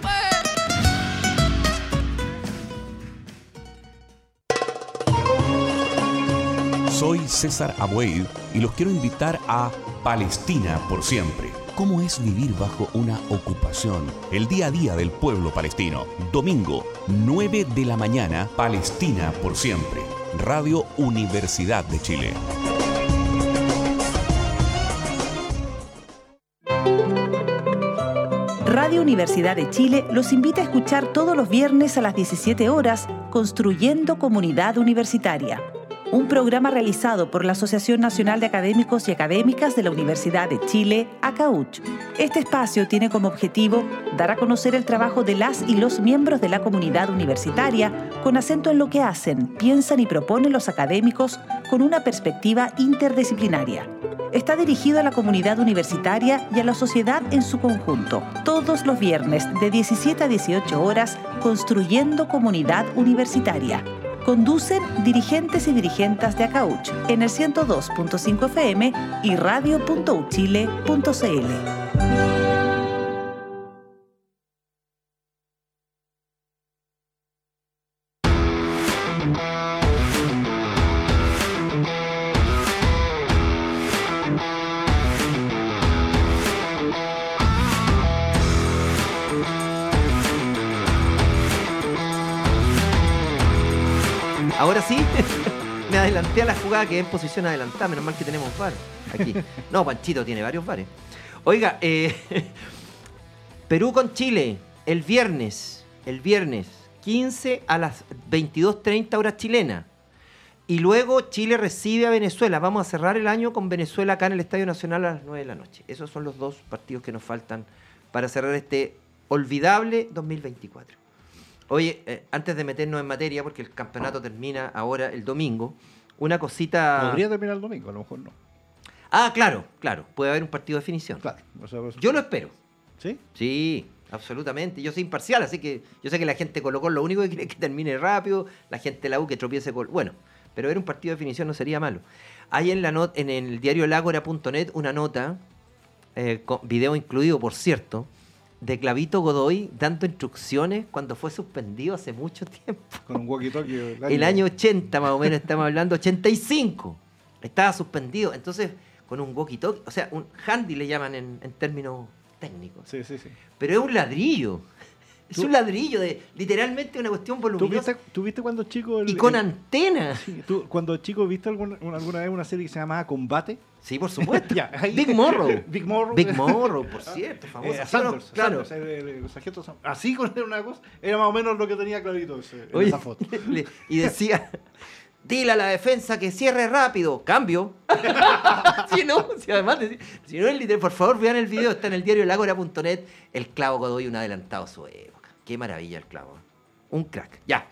Soy César Abueid y los quiero invitar a Palestina por siempre. ¿Cómo es vivir bajo una ocupación? El día a día del pueblo palestino. Domingo, nueve de la mañana, Palestina por siempre. Radio Universidad de Chile. Radio Universidad de Chile los invita a escuchar todos los viernes a las diecisiete horas Construyendo Comunidad Universitaria, un programa realizado por la Asociación Nacional de Académicos y Académicas de la Universidad de Chile, ACAUCH. Este espacio tiene como objetivo dar a conocer el trabajo de las y los miembros de la comunidad universitaria con acento en lo que hacen, piensan y proponen los académicos con una perspectiva interdisciplinaria. Está dirigido a la comunidad universitaria y a la sociedad en su conjunto. Todos los viernes de diecisiete a dieciocho horas, Construyendo Comunidad Universitaria. Conducen dirigentes y dirigentas de ACAUCH en el ciento dos punto cinco F M y radio punto u chile punto c l. Ahora sí, me adelanté a la jugada, que en posición adelantada, menos mal que tenemos V A R aquí. No, Panchito tiene varios V A Res. Oiga, eh, Perú con Chile, el viernes, el viernes quince a las veintidós treinta horas chilenas. Y luego Chile recibe a Venezuela. Vamos a cerrar el año con Venezuela acá en el Estadio Nacional a las nueve de la noche. Esos son los dos partidos que nos faltan para cerrar este olvidable dos mil veinticuatro. Oye, eh, antes de meternos en materia, porque el campeonato termina ahora el domingo, una cosita... Podría terminar el domingo, a lo mejor no. Ah, claro, claro. Puede haber un partido de definición. Claro. O sea, pues... Yo lo espero. ¿Sí? Sí, absolutamente. Yo soy imparcial, así que yo sé que la gente colocó lo único que quiere es que termine rápido, la gente de la U que tropiece con... Bueno, pero ver un partido de definición no sería malo. Hay en, la not en el diario el ágora punto net una nota, eh, con video incluido, por cierto, de Clavito Godoy dando instrucciones cuando fue suspendido hace mucho tiempo. Con un walkie-talkie. El año, el año ochenta, más o menos, estamos hablando, ochenta y cinco. Estaba suspendido. Entonces, con un walkie-talkie, o sea, un handy le llaman en, en términos técnicos. Sí, sí, sí. Pero es un ladrillo. Es ¿Tú? un ladrillo, de literalmente una cuestión voluminosa. ¿Tú viste, ¿tú viste cuando chico? El, y con el, antena. Sí, ¿tú, cuando chico viste alguna, alguna vez una serie que se llamaba Combate? Sí, por supuesto. Ya, ahí, Big Morrow. Big Morrow. Big Morrow, por cierto, famoso. Eh, Sanders, ¿Sí, no? Claro. Sanders, el, el, el sargento Sanders. Así con una cosa, era más o menos lo que tenía Clavito ese, en Oye, esa foto. Le, y decía, dile a la defensa que cierre rápido. Cambio. Si no, si además, si no, el, por favor, vean el video, está en el diario el ágora punto net. El Clavo Godoy, un adelantado a su época. Qué maravilla el Clavo. Un crack. Ya.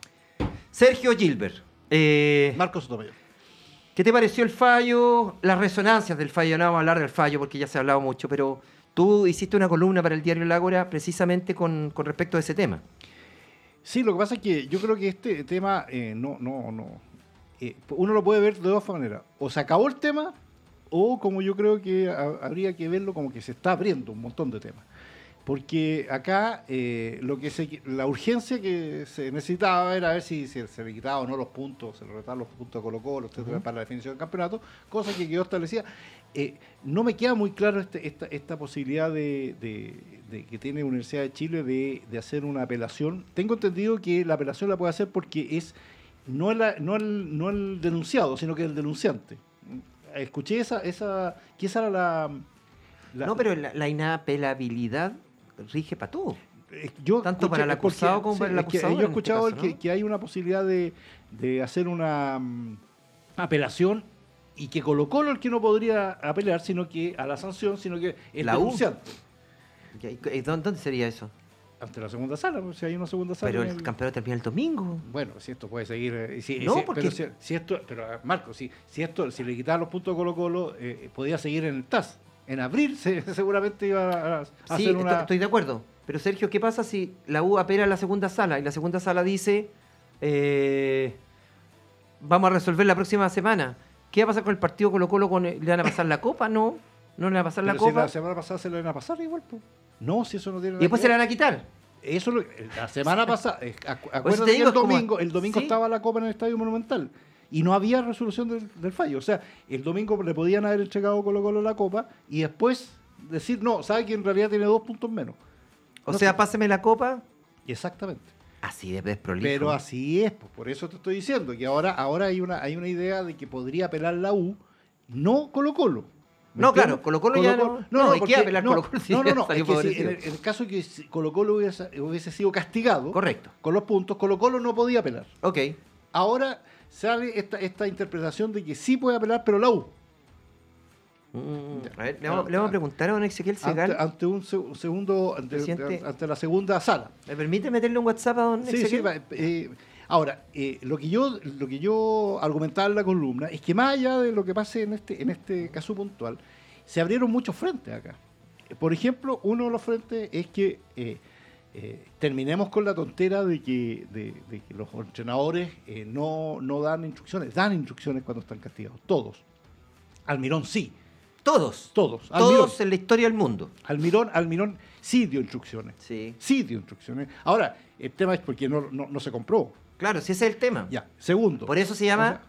Sergio Gilbert. Eh, Marcos Sotomayor. ¿Qué te pareció el fallo? Las resonancias del fallo. No vamos a hablar del fallo porque ya se ha hablado mucho, pero tú hiciste una columna para el diario El Ágora precisamente con, con respecto a ese tema. Sí, lo que pasa es que yo creo que este tema eh, no, no, no. Eh, uno lo puede ver de dos maneras. O se acabó el tema, o como yo creo que ha, habría que verlo como que se está abriendo un montón de temas. Porque acá eh, lo que se, la urgencia que se necesitaba era ver si, si se le quitaba o no los puntos, se le retaban los puntos a Colo-Colo, etcétera, uh-huh. para la definición del campeonato, cosa que quedó establecida. Eh, no me queda muy claro este, esta, esta posibilidad de, de, de que tiene la Universidad de Chile de, de hacer una apelación. Tengo entendido que la apelación la puede hacer porque es no, la, no, el, no el denunciado, sino que el denunciante. Escuché esa, esa que esa era la... La, no, pero la, la inapelabilidad rige para todo. Yo Tanto escuché, para el acusado porque, como sí, para el acusado. Yo he escuchado este caso, que, ¿no? que hay una posibilidad de, de hacer una um, apelación y que Colo Colo el que no podría apelar, sino que a la sanción, sino que el La U. denunciante. ¿Y dónde sería eso? Ante la segunda sala, pues, si hay una segunda sala. Pero en el campeonato termina el domingo. Bueno, si esto puede seguir. eh, si- No, si- porque- pero, si, si esto, pero eh, Marco, si, si esto, si le quitaban los puntos a Colo Colo, eh, podía seguir en el T A S. En abril se- seguramente iba a, a Sí, hacer una. estoy- estoy de acuerdo. Pero Sergio, ¿qué pasa si la U apela a la segunda sala y la segunda sala dice eh, vamos a resolver la próxima semana? ¿Qué va a pasar con el partido Colo Colo? Con, ¿le van a pasar la copa? No, no le van a pasar Pero la si copa. la semana pasada se le van a pasar igual, pues. No, si eso no tiene Y nada después que se la ver. van a quitar. Eso lo- la semana pasada, eh, acu- te acuérdate digo, que es el como- domingo, el domingo sí. estaba la copa en el Estadio Monumental y no había resolución del, del fallo. O sea, el domingo le podían haber entregado Colo Colo la copa y después decir, no, sabe que en realidad tiene dos puntos menos. O No sea, sé. páseme la copa. Exactamente. Así de desprolijo. Pero así es, pues, por eso te estoy diciendo que ahora, ahora hay una hay una idea de que podría apelar la U, no Colo Colo. ¿Me No, entiendes? claro, Colo-Colo ya no- No, no, no, ¿y qué porque- apelar no, Colo-Colo si no, no, ya no, salió es que si favorecido? en, el, en el caso que si Colo Colo hubiese, hubiese sido castigado Correcto. con los puntos, Colo Colo no podía apelar. Ok. Ahora sale esta, esta interpretación de que sí puede apelar, pero la U. Mm, a ver, le vamos, le vamos a preguntar a don Ezequiel Segal. Ante, ante un se- segundo, ante, Presidente. ante la segunda sala. ¿Me permite meterle un WhatsApp a don Sí, Ezequiel? sí, va, eh, ahora, eh, lo que yo lo que yo argumentaba en la columna es que más allá de lo que pase en este en este caso puntual, se abrieron muchos frentes acá. Por ejemplo, uno de los frentes es que eh, eh, terminemos con la tontera de que, de, de que los entrenadores eh, no, no dan instrucciones, dan instrucciones cuando están castigados, todos. Almirón sí, Todos. todos. Almirón, Todos en la historia del mundo. Almirón, Almirón sí dio instrucciones, Sí. sí dio instrucciones. Ahora, el tema es porque no, no, no se compró. Claro, si ese es el tema. Ya, segundo. Por eso se llama. O sea,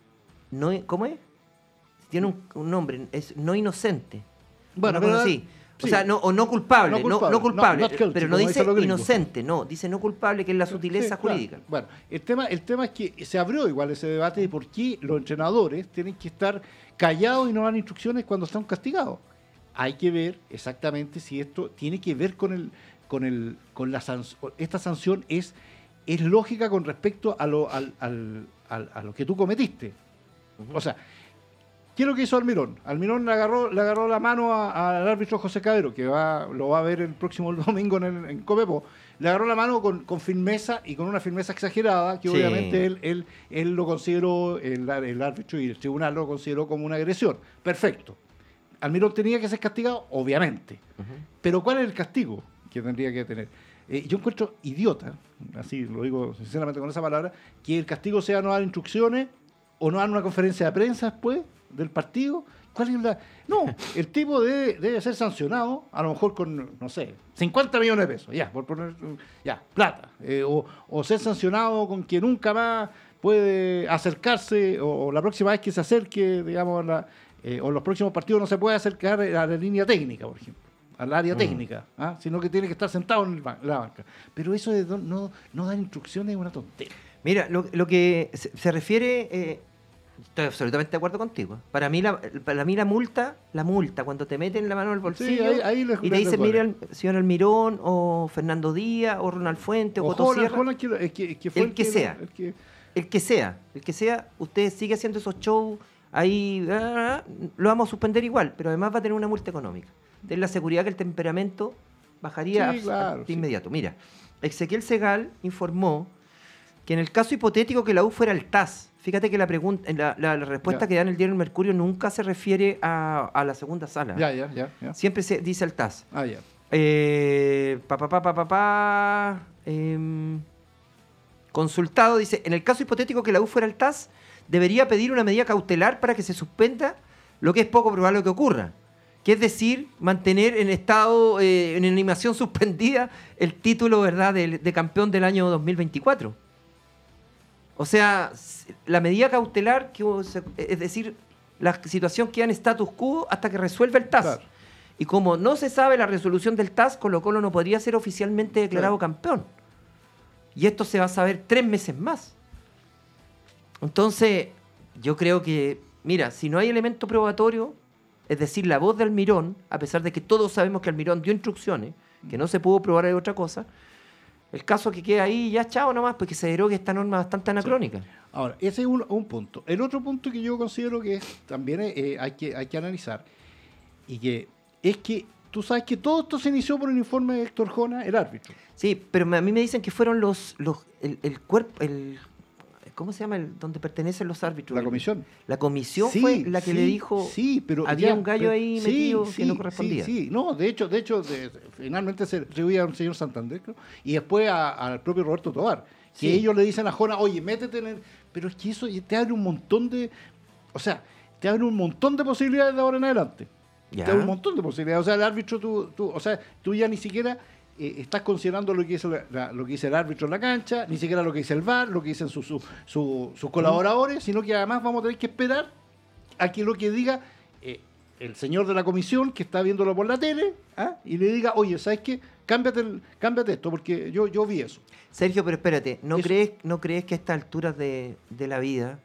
no, ¿Cómo es? Tiene un, un nombre, es no inocente. Bueno, Una cosa pero- así. O sí. sea, no, o no culpable, No no, culpable, no culpable, not- not guilty, pero no como dice dicen los gringos. inocente, no, dice no culpable, que es la sutileza sí, claro. jurídica. Bueno, el tema, el tema es que se abrió igual ese debate de por qué los entrenadores tienen que estar callados y no dan instrucciones cuando están castigados. Hay que ver exactamente si esto tiene que ver con el, con el, con la sanción. Esta sanción es, es lógica con respecto a lo, al, al, al- a lo que tú cometiste. O sea, ¿qué es lo que hizo Almirón? Almirón le agarró, le agarró la mano a- al árbitro José Cabero, que va, lo va a ver el próximo domingo en, el, en Copiapó. Le agarró la mano con, con firmeza y con una firmeza exagerada, que Sí. obviamente él, él, él lo consideró, el, el árbitro y el tribunal lo consideró como una agresión. Perfecto. Almirón tenía que ser castigado, obviamente. Pero ¿cuál es el castigo que tendría que tener? Eh, yo encuentro idiota, así lo digo sinceramente con esa palabra, que el castigo sea no dar instrucciones o no dar una conferencia de prensa después del partido. ¿Cuál es la...? No, el tipo debe, debe ser sancionado, a lo mejor con, no sé, cincuenta millones de pesos, ya, por poner, ya, plata. Eh, o, o ser sancionado con que nunca más puede acercarse, o, o la próxima vez que se acerque, digamos, la, eh, o en los próximos partidos no se puede acercar a la línea técnica, por ejemplo, al área Mm. técnica, ¿ah? Sino que tiene que estar sentado en el ban- la banca. Pero eso de no, no, no dar instrucciones es una tontería. Mira, lo, lo que se, se refiere, eh, estoy absolutamente de acuerdo contigo. Para mí, la, para mí la multa, la multa, cuando te meten la mano en el bolsillo ahí- ahí les- y te les dicen, recuerdo. mira, el señor Almirón, o Fernando Díaz, o Ronald Fuente, o, O Coto Holland, Sierra, Holland, que, lo- es que, es que fue El que sea. el que- el que sea, el que sea, usted sigue haciendo esos shows ahí, ah, lo vamos a suspender igual, pero además va a tener una multa económica. Ten la seguridad que el temperamento bajaría Sí, abs- claro, de sí. inmediato. Mira, Ezequiel Segal informó que en el caso hipotético que la U fuera el T A S, fíjate que la pregunta, la, la- la respuesta Ya. que da en el diario El Mercurio nunca se refiere a, a la segunda sala. Ya, ya, ya. ya. Siempre se dice el T A S. Ah, ya. Eh, pa, pa, pa, pa, pa, pa, em, consultado, dice, en el caso hipotético que la U fuera el T A S, debería pedir una medida cautelar para que se suspenda lo que es poco probable que ocurra. Que es decir, mantener en estado, eh, en animación suspendida el título, ¿verdad?, de, de campeón del año dos mil veinticuatro. O sea, s- la medida cautelar, que, o se- es decir, la situación queda en status quo hasta que resuelva el T A S. Claro. Y como no se sabe la resolución del T A S, Colo Colo no podría ser oficialmente declarado Claro. campeón. Y esto se va a saber tres meses más. Entonces, yo creo que, mira, si no hay elemento probatorio, es decir, la voz de Almirón, a pesar de que todos sabemos que Almirón dio instrucciones, que no se pudo probar de otra cosa, el caso que queda ahí ya chao nomás, porque se derogue esta norma bastante anacrónica. Sí. Ahora, ese es un, un punto. El otro punto que yo considero que también eh, hay, que, hay que analizar, y que es que tú sabes que todo esto se inició por el informe de Héctor Jona, el árbitro. Sí, pero a mí me dicen que fueron los, los el, el cuerpo, el ¿cómo se llama? El, donde pertenecen los árbitros. La comisión. La comisión sí, fue la que sí, le dijo. Sí, pero había ya, un gallo pero, ahí sí, metido sí, que no correspondía. Sí, sí, no, de hecho, de hecho, de, de, finalmente se atribuía a un señor Santander, creo, y después a, al propio Roberto Tobar, que Sí. ellos le dicen a Jona, oye, métete en el. Pero es que eso te abre un montón de. O sea, te abre un montón de posibilidades de ahora en adelante. Ya. Te abre un montón de posibilidades. O sea, el árbitro, tú, tú, o sea, tú ya ni siquiera. Eh, estás considerando lo que, dice la, la, lo que dice el árbitro en la cancha, ni siquiera lo que dice el V A R, lo que dicen sus su, su, sus colaboradores, sino que además vamos a tener que esperar a que lo que diga eh, el señor de la comisión que está viéndolo por la tele, ¿ah? Y le diga, oye, ¿sabes qué? Cámbiate, el, cámbiate esto, porque yo, yo vi eso. Sergio, pero espérate, ¿no Eso. crees, ¿no crees que a estas alturas de, de la vida,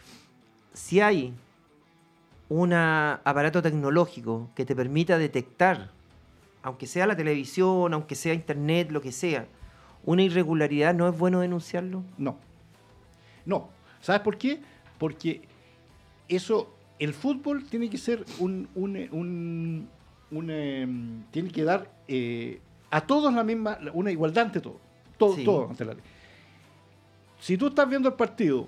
si hay un aparato tecnológico que te permita detectar, aunque sea la televisión, aunque sea internet, lo que sea, una irregularidad, ¿no es bueno denunciarlo? No. No. ¿Sabes por qué? Porque eso, el fútbol tiene que ser un, un, un, un, eh, tiene que dar eh, a todos la misma, una igualdad ante todo. Todo, Sí. todo ante la ley. Si tú estás viendo el partido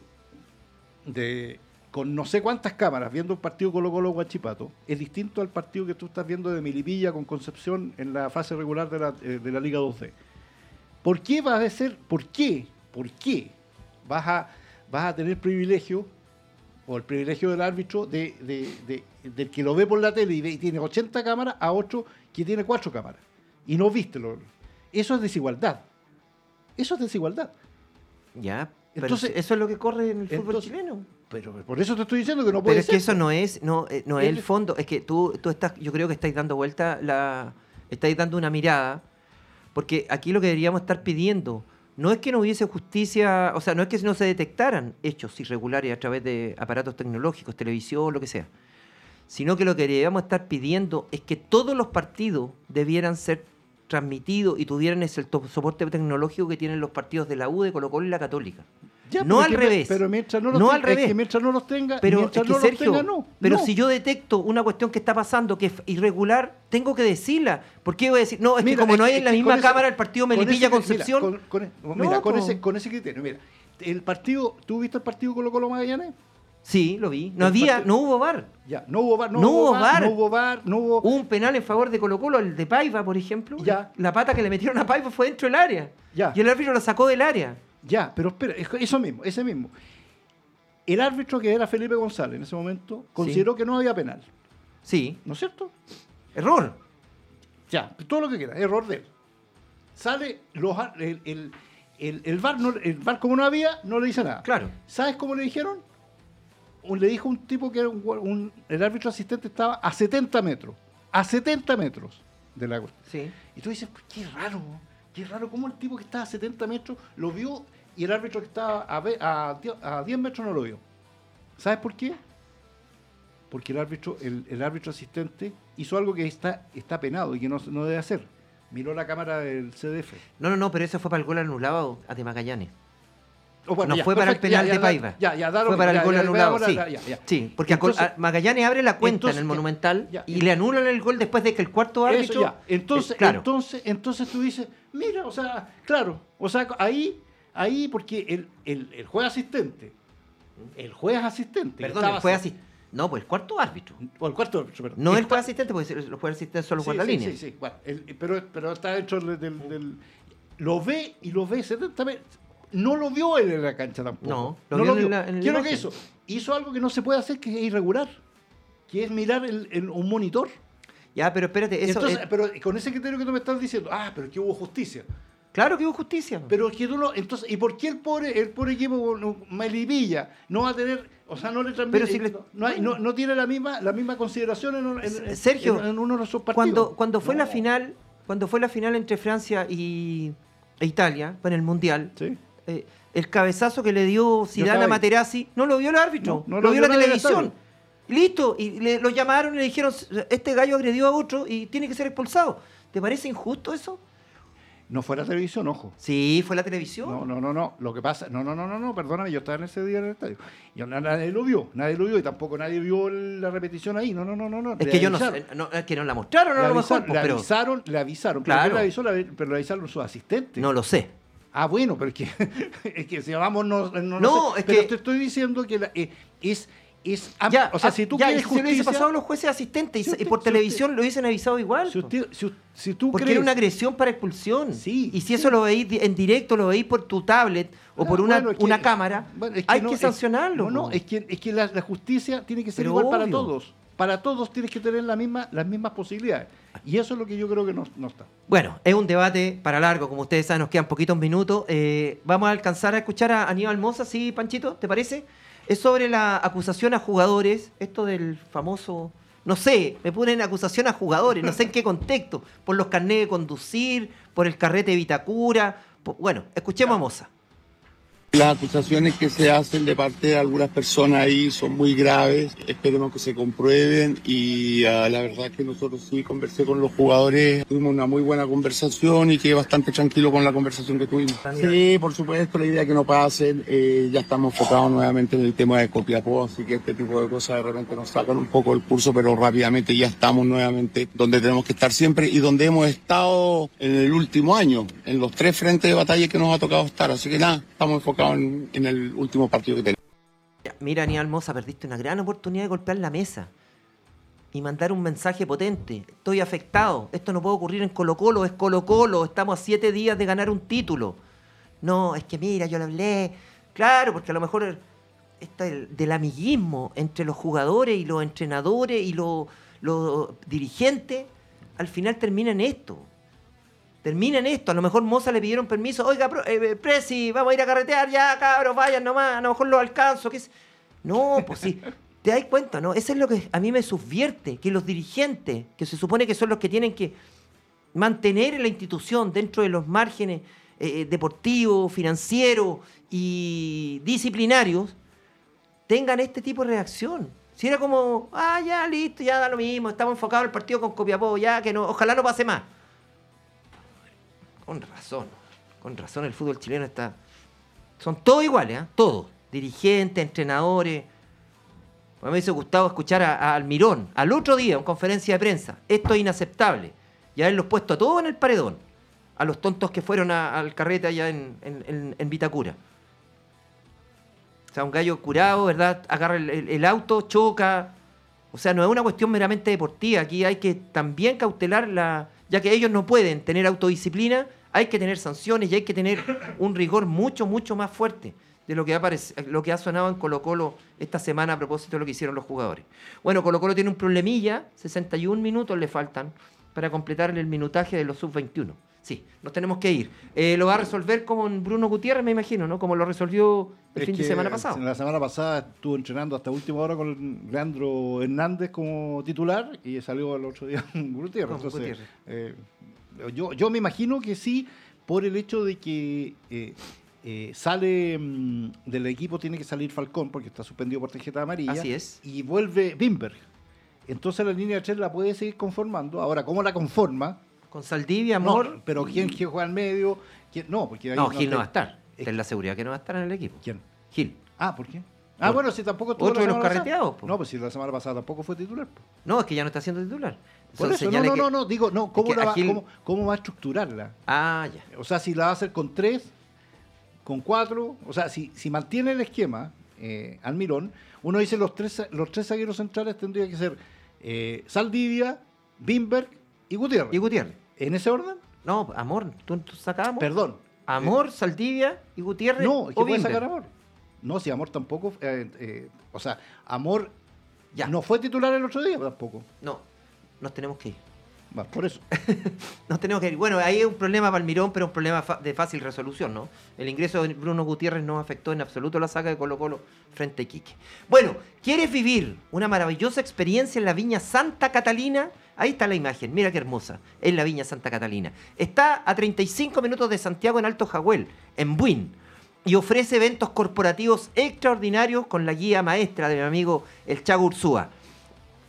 de con no sé cuántas cámaras, viendo el partido Colo-Colo Huachipato, es distinto al partido que tú estás viendo de Melipilla con Concepción en la fase regular de la, eh, de la Liga dos D. ¿Por qué vas a ser, por qué, por qué vas a, vas a tener privilegio, o el privilegio del árbitro, de, de, de, del que lo ve por la tele y, ve, y tiene ochenta cámaras, a otro que tiene cuatro cámaras? Y no viste lo. Eso es desigualdad. Eso es desigualdad. Ya, pero Entonces- eso es lo que corre en el fútbol entonces- chileno. Pero por eso te estoy diciendo que no puede Pero es ser. que eso no es, no, eh, no es el El- fondo, es que tú, tú estás, yo creo que estáis dando vuelta la, estáis dando una mirada, porque aquí lo que deberíamos estar pidiendo no es que no hubiese justicia, o sea, no es que no se detectaran hechos irregulares a través de aparatos tecnológicos, televisión, lo que sea, sino que lo que deberíamos estar pidiendo es que todos los partidos debieran ser transmitidos y tuvieran ese to- soporte tecnológico que tienen los partidos de la U, de Colo-Colo y la Católica. Ya, no pero al que- revés. Pero mientras no los No tenga, al revés. Es que mientras no los tenga, Pero es mientras que no los Sergio, tenga, no. pero no. si yo detecto una cuestión que está pasando que es irregular, tengo que decirla. ¿Por qué voy a decir? No, es Mira, que como no hay es en la que misma con ese- cámara el partido con Melipilla ese- Concepción. Mira, con, con- No, mira, con po. ese, con ese criterio, mira, el partido, ¿tú viste el partido Colo-Colo Magallanes? Sí, lo vi. No El había, partido- no hubo V A R. Ya, no hubo VAR, no, No hubo hubo VAR, VAR. no hubo VAR, no hubo. Hubo un penal en favor de Colo-Colo, el de Paiva, por ejemplo. Ya. La pata que le metieron a Paiva fue dentro del área. Ya. Y el árbitro la sacó del área. Ya, pero espera, es- eso mismo, ese mismo. El árbitro, que era Felipe González en ese momento, consideró que no había penal, Sí. ¿no es cierto? Error. Ya, todo lo que quiera, error de él. Sale los, ar- el, el, el, el VAR, no- el VAR como no había, no le dice nada. Claro. ¿Sabes cómo le dijeron? Un- le dijo un tipo que era un, un- el árbitro asistente estaba a setenta metros. A setenta metros de la cuestión. Sí. Y tú dices, pues qué raro, qué raro, cómo el tipo que estaba a setenta metros lo vio y el árbitro que estaba a, ve- a, die- a diez metros no lo vio. ¿Sabes por qué? Porque el árbitro, el, el árbitro asistente hizo algo que está, está penado y que no, no debe hacer. Miró la cámara del C D F. No, no, no, pero eso fue para el gol anulado a de Magallanes. O bueno, No ya, fue para el perfecto, penal ya, de ya, Paiva. Ya, ya, da lo Fue que- para ya, el gol ya, anulado, ahora, sí. ya, ya. Sí, porque a Col- Entonces- a Magallanes abre la cuenta entonces, en el eh, Monumental ya, y le anulan el gol después de que el cuarto Eso árbitro... ya. Entonces, Eh, claro. entonces, entonces tú dices, mira, o sea, claro, o sea, ahí, ahí porque el, el, el juez asistente, el juez asistente, que Perdón, estaba el juez así- asistente. No, pues el cuarto árbitro. o el cuarto árbitro, perdón. No el Está- juez asistente, porque los jueces asistentes son los sí, sí, guardalíneas. sí, sí, bueno, el- pero, pero está dentro del, del- del- lo ve y lo ve setenta metros. No lo vio él en la cancha tampoco. No, lo vio en la- en el ¿Qué es lo que imagen. hizo? Hizo algo que no se puede hacer, que es irregular, que es mirar el, el- un monitor. Ya, pero espérate, eso Entonces, es- pero con ese criterio que tú me estás diciendo, ah, pero que hubo justicia. Claro que hubo justicia. Pero es que tú no, entonces, ¿y por qué el pobre, el pobre equipo no, Melipilla no va a tener, o sea, no le transmite, Pero si le- no, no, hay- no- no tiene la misma, la misma consideración en, en- en- Sergio, en- en uno de esos partidos? Cuando, cuando fue No. la final, cuando fue la final entre Francia y e Italia, en el Mundial, Sí. eh, el cabezazo que le dio Zidane estaba a ahí. Materazzi, no lo vio el árbitro, No, no lo, lo vio vio la nadie en el televisión. estadio. Listo, y le, lo llamaron y le dijeron, este gallo agredió a otro y tiene que ser expulsado. ¿Te parece injusto eso? No fue la televisión, ojo. Sí, fue la televisión. No, no, no, no. Lo que pasa, no, no, no, no, no, perdóname, yo estaba en ese día en el estadio. Yo, nadie lo vio, nadie lo vio y tampoco nadie vio la repetición ahí. No, no, no, no, no. Es que yo no sé, no, es que no la mostraron, a lo mejor. Le pero... avisaron, le avisaron. Claro. Pero, le avisó, pero le avisaron sus asistentes. No lo sé. Ah, bueno, pero es que, es que si vamos, no, no, no, no sé. es pero que... te estoy diciendo que la, eh, es... Es ya, o sea, si tú ya, quieres si justicia, se lo hubiese pasado a los jueces asistentes si usted, y por si televisión usted, lo hubiesen avisado igual. Si, usted, si, si tú porque crees, era una agresión para expulsión. Sí, y si sí. eso lo veis en directo, lo veis por tu tablet o no, por una, bueno, es que, una cámara, bueno, es que hay no, que sancionarlo. Es, no, no, es que, es que la, la justicia tiene que ser Pero igual obvio. para todos. Para todos tienes que tener la misma, las mismas posibilidades. Y eso es lo que yo creo que no, no está. Bueno, es un debate para largo, como ustedes saben, nos quedan poquitos minutos. Eh, vamos a alcanzar a escuchar a Aníbal Mosa, ¿sí, Panchito? ¿Te parece? Es sobre la acusación a jugadores, esto del famoso, no sé, me ponen acusación a jugadores, no sé en qué contexto, por los carnés de conducir, por el carrete de Vitacura. Por, bueno, escuchemos a Mosa. Las acusaciones que se hacen de parte de algunas personas ahí son muy graves, esperemos que se comprueben y uh, la verdad que nosotros sí conversé con los jugadores, tuvimos una muy buena conversación y quedé bastante tranquilo con la conversación que tuvimos. Sí, por supuesto, la idea es que no pasen, eh, ya estamos enfocados nuevamente en el tema de Copiapó, así que este tipo de cosas de repente nos sacan un poco el curso, pero rápidamente ya estamos nuevamente donde tenemos que estar siempre y donde hemos estado en el último año, en los tres frentes de batalla que nos ha tocado estar, así que nada, estamos enfocados En, en el último partido que tenemos. Mira, Aníbal Mosa, perdiste una gran oportunidad de golpear la mesa y mandar un mensaje potente. Estoy afectado, esto no puede ocurrir en Colo-Colo, es Colo-Colo, estamos a siete días de ganar un título. No, es que mira, yo le hablé. Claro, porque a lo mejor está el, del amiguismo entre los jugadores y los entrenadores y los, los dirigentes, al final termina en esto. Termina en esto. A lo mejor Moza le pidieron permiso. Oiga, eh, Presi, vamos a ir a carretear ya, cabros, vayan nomás, a lo mejor lo alcanzo. ¿Qué es? No, pues sí. ¿Te das cuenta, no? Eso es lo que a mí me subvierte, que los dirigentes, que se supone que son los que tienen que mantener la institución dentro de los márgenes eh, deportivos, financieros y disciplinarios, tengan este tipo de reacción. Si era como, ah, ya, listo, ya da lo mismo, estamos enfocados en el partido con Copiapó, ya, que no, ojalá no pase más. Con razón, con razón el fútbol chileno está... Son todos iguales, ¿eh? Todos. Dirigentes, entrenadores. A mí me hubiese gustado escuchar a, a Almirón, al otro día, en conferencia de prensa. Esto es inaceptable. Y haberlos puesto a todos en el paredón. A los tontos que fueron a, al carrete allá en, en, en, en Vitacura. O sea, un gallo curado, ¿verdad? Agarra el, el, el auto, choca. O sea, no es una cuestión meramente deportiva. Aquí hay que también cautelar la... Ya que ellos no pueden tener autodisciplina, hay que tener sanciones y hay que tener un rigor mucho, mucho más fuerte de lo que ha, aparec- lo que ha sonado en Colo-Colo esta semana a propósito de lo que hicieron los jugadores. Bueno, Colo-Colo tiene un problemilla, sesenta y un minutos le faltan para completar el minutaje de los sub veintiuno. Sí, nos tenemos que ir. Eh, lo va a resolver como en Bruno Gutiérrez, me imagino, ¿no? Como lo resolvió el es fin de semana pasado. La semana pasada estuvo entrenando hasta última hora con Leandro Hernández como titular y salió el otro día Gutiérrez. Entonces, Gutiérrez. Eh, yo, yo me imagino que sí, por el hecho de que eh, eh, sale mmm, del equipo, tiene que salir Falcón porque está suspendido por tarjeta amarilla. Así es. Y vuelve Wimberg. Entonces la línea de tres la puede seguir conformando. Ahora, ¿cómo la conforma? Con Saldivia, Amor. No, pero ¿quién, quién juega al medio? ¿Quién? No, porque ahí no, no, Gil te... no va a estar. Es la seguridad que no va a estar en el equipo. ¿Quién? Gil. Ah, ¿por qué? Ah, Por... bueno, si tampoco tuvo otro de los carreteados. No, pues si la semana pasada tampoco fue titular. Po. No, es que ya no está siendo titular. Por eso, no, no, que... no, no, digo, no, ¿cómo, la va, Gil... ¿cómo, ¿cómo va a estructurarla? Ah, ya. O sea, si la va a hacer con tres, con cuatro, o sea, si, si mantiene el esquema, eh, Almirón, uno dice los tres, los tres zagueros centrales tendría que ser eh, Saldivia, Wimberg y Gutiérrez. ¿Y Gutiérrez? ¿En ese orden? No, Amor, tú, tú sacamos. Perdón. Amor, eh, Saldivia y Gutiérrez. No, ¿qué puede Wimberg? sacar Amor? No, si Amor tampoco. Eh, eh, o sea, Amor ya no fue titular el otro día tampoco. No, nos tenemos que ir. Va, por eso. Nos tenemos que ir. Bueno, ahí hay un problema para Almirón, pero un problema fa- de fácil resolución, ¿no? El ingreso de Bruno Gutiérrez no afectó en absoluto la saga de Colo-Colo frente a Iquique. Bueno, ¿quieres vivir una maravillosa experiencia en la Viña Santa Catalina? Ahí está la imagen, mira qué hermosa. Es la Viña Santa Catalina. Está a treinta y cinco minutos de Santiago en Alto Jahuel, en Buin. Y ofrece eventos corporativos extraordinarios con la guía maestra de mi amigo el Chago Ursúa.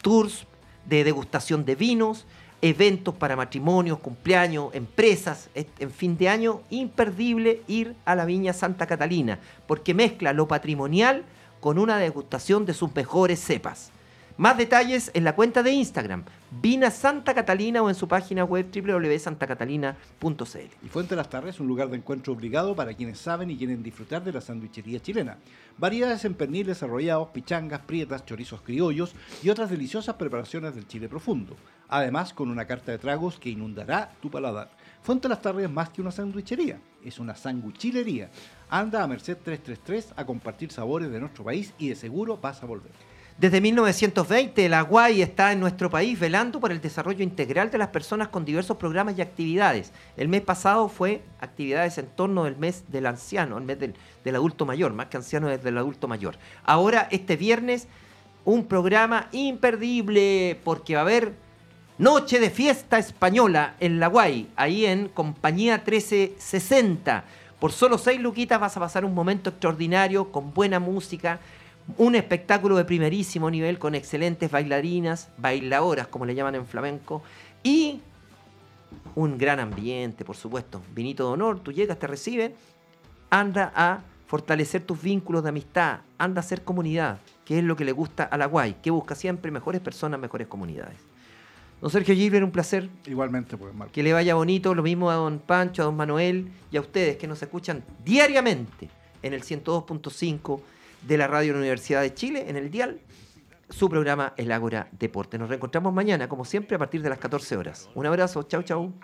tours de degustación de vinos, eventos para matrimonios, cumpleaños, empresas. En fin de año, imperdible ir a la Viña Santa Catalina, porque mezcla lo patrimonial con una degustación de sus mejores cepas. Más detalles en la cuenta de Instagram, Vina Santa Catalina, o en su página web doble u doble u doble punto santa catalina punto c l. Y Fuente Las Tardes es un lugar de encuentro obligado para quienes saben y quieren disfrutar de la sandwichería chilena. Variedades en perniles arrollados, pichangas, prietas, chorizos criollos y otras deliciosas preparaciones del Chile profundo. Además, con una carta de tragos que inundará tu paladar. Fuente Las Tardes es más que una sandwichería, es una sanguchilería. Anda a Merced trescientos treinta y tres a compartir sabores de nuestro país y de seguro vas a volver. Desde mil novecientos veinte, la Guay está en nuestro país velando por el desarrollo integral de las personas con diversos programas y actividades. El mes pasado fue actividades en torno del mes del anciano, el mes del, del adulto mayor, más que anciano es del adulto mayor. Ahora, este viernes, un programa imperdible, porque va a haber Noche de Fiesta Española en la Guay, ahí en Compañía trece sesenta. Por solo seis luquitas vas a pasar un momento extraordinario, con buena música, un espectáculo de primerísimo nivel con excelentes bailarinas, bailadoras como le llaman en flamenco, y un gran ambiente, por supuesto. Vinito de honor, tú llegas, te reciben, anda a fortalecer tus vínculos de amistad, anda a hacer comunidad, que es lo que le gusta a la Guay, que busca siempre mejores personas, mejores comunidades. Don Sergio Gilbert, un placer. Igualmente, pues, Marco. Que le vaya bonito, lo mismo a don Pancho, a don Manuel y a ustedes que nos escuchan diariamente en el ciento dos punto cinco de la Radio de la Universidad de Chile, en el dial, su programa El Ágora Deporte. Nos reencontramos mañana, como siempre, a partir de las catorce horas. Un abrazo, chau, chau.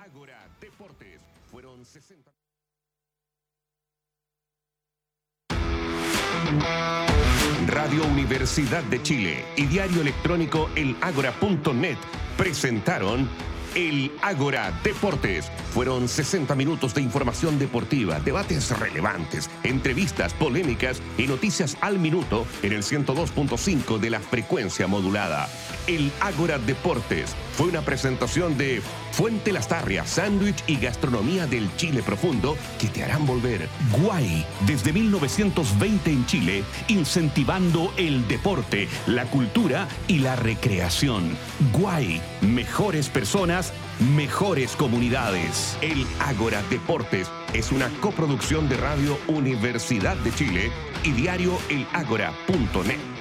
Radio Universidad de Chile y diario electrónico el ágora punto net presentaron El Ágora Deportes. Fueron sesenta minutos de información deportiva, debates relevantes, entrevistas polémicas y noticias al minuto en el ciento dos punto cinco de la frecuencia modulada. El Ágora Deportes fue una presentación de Fuente Las Tarrias, sándwich y gastronomía del Chile profundo que te harán volver. Guay, desde mil novecientos veinte en Chile, incentivando el deporte, la cultura y la recreación. Guay, mejores personas, mejores comunidades. El Ágora Deportes es una coproducción de Radio Universidad de Chile y diario el ágora punto net.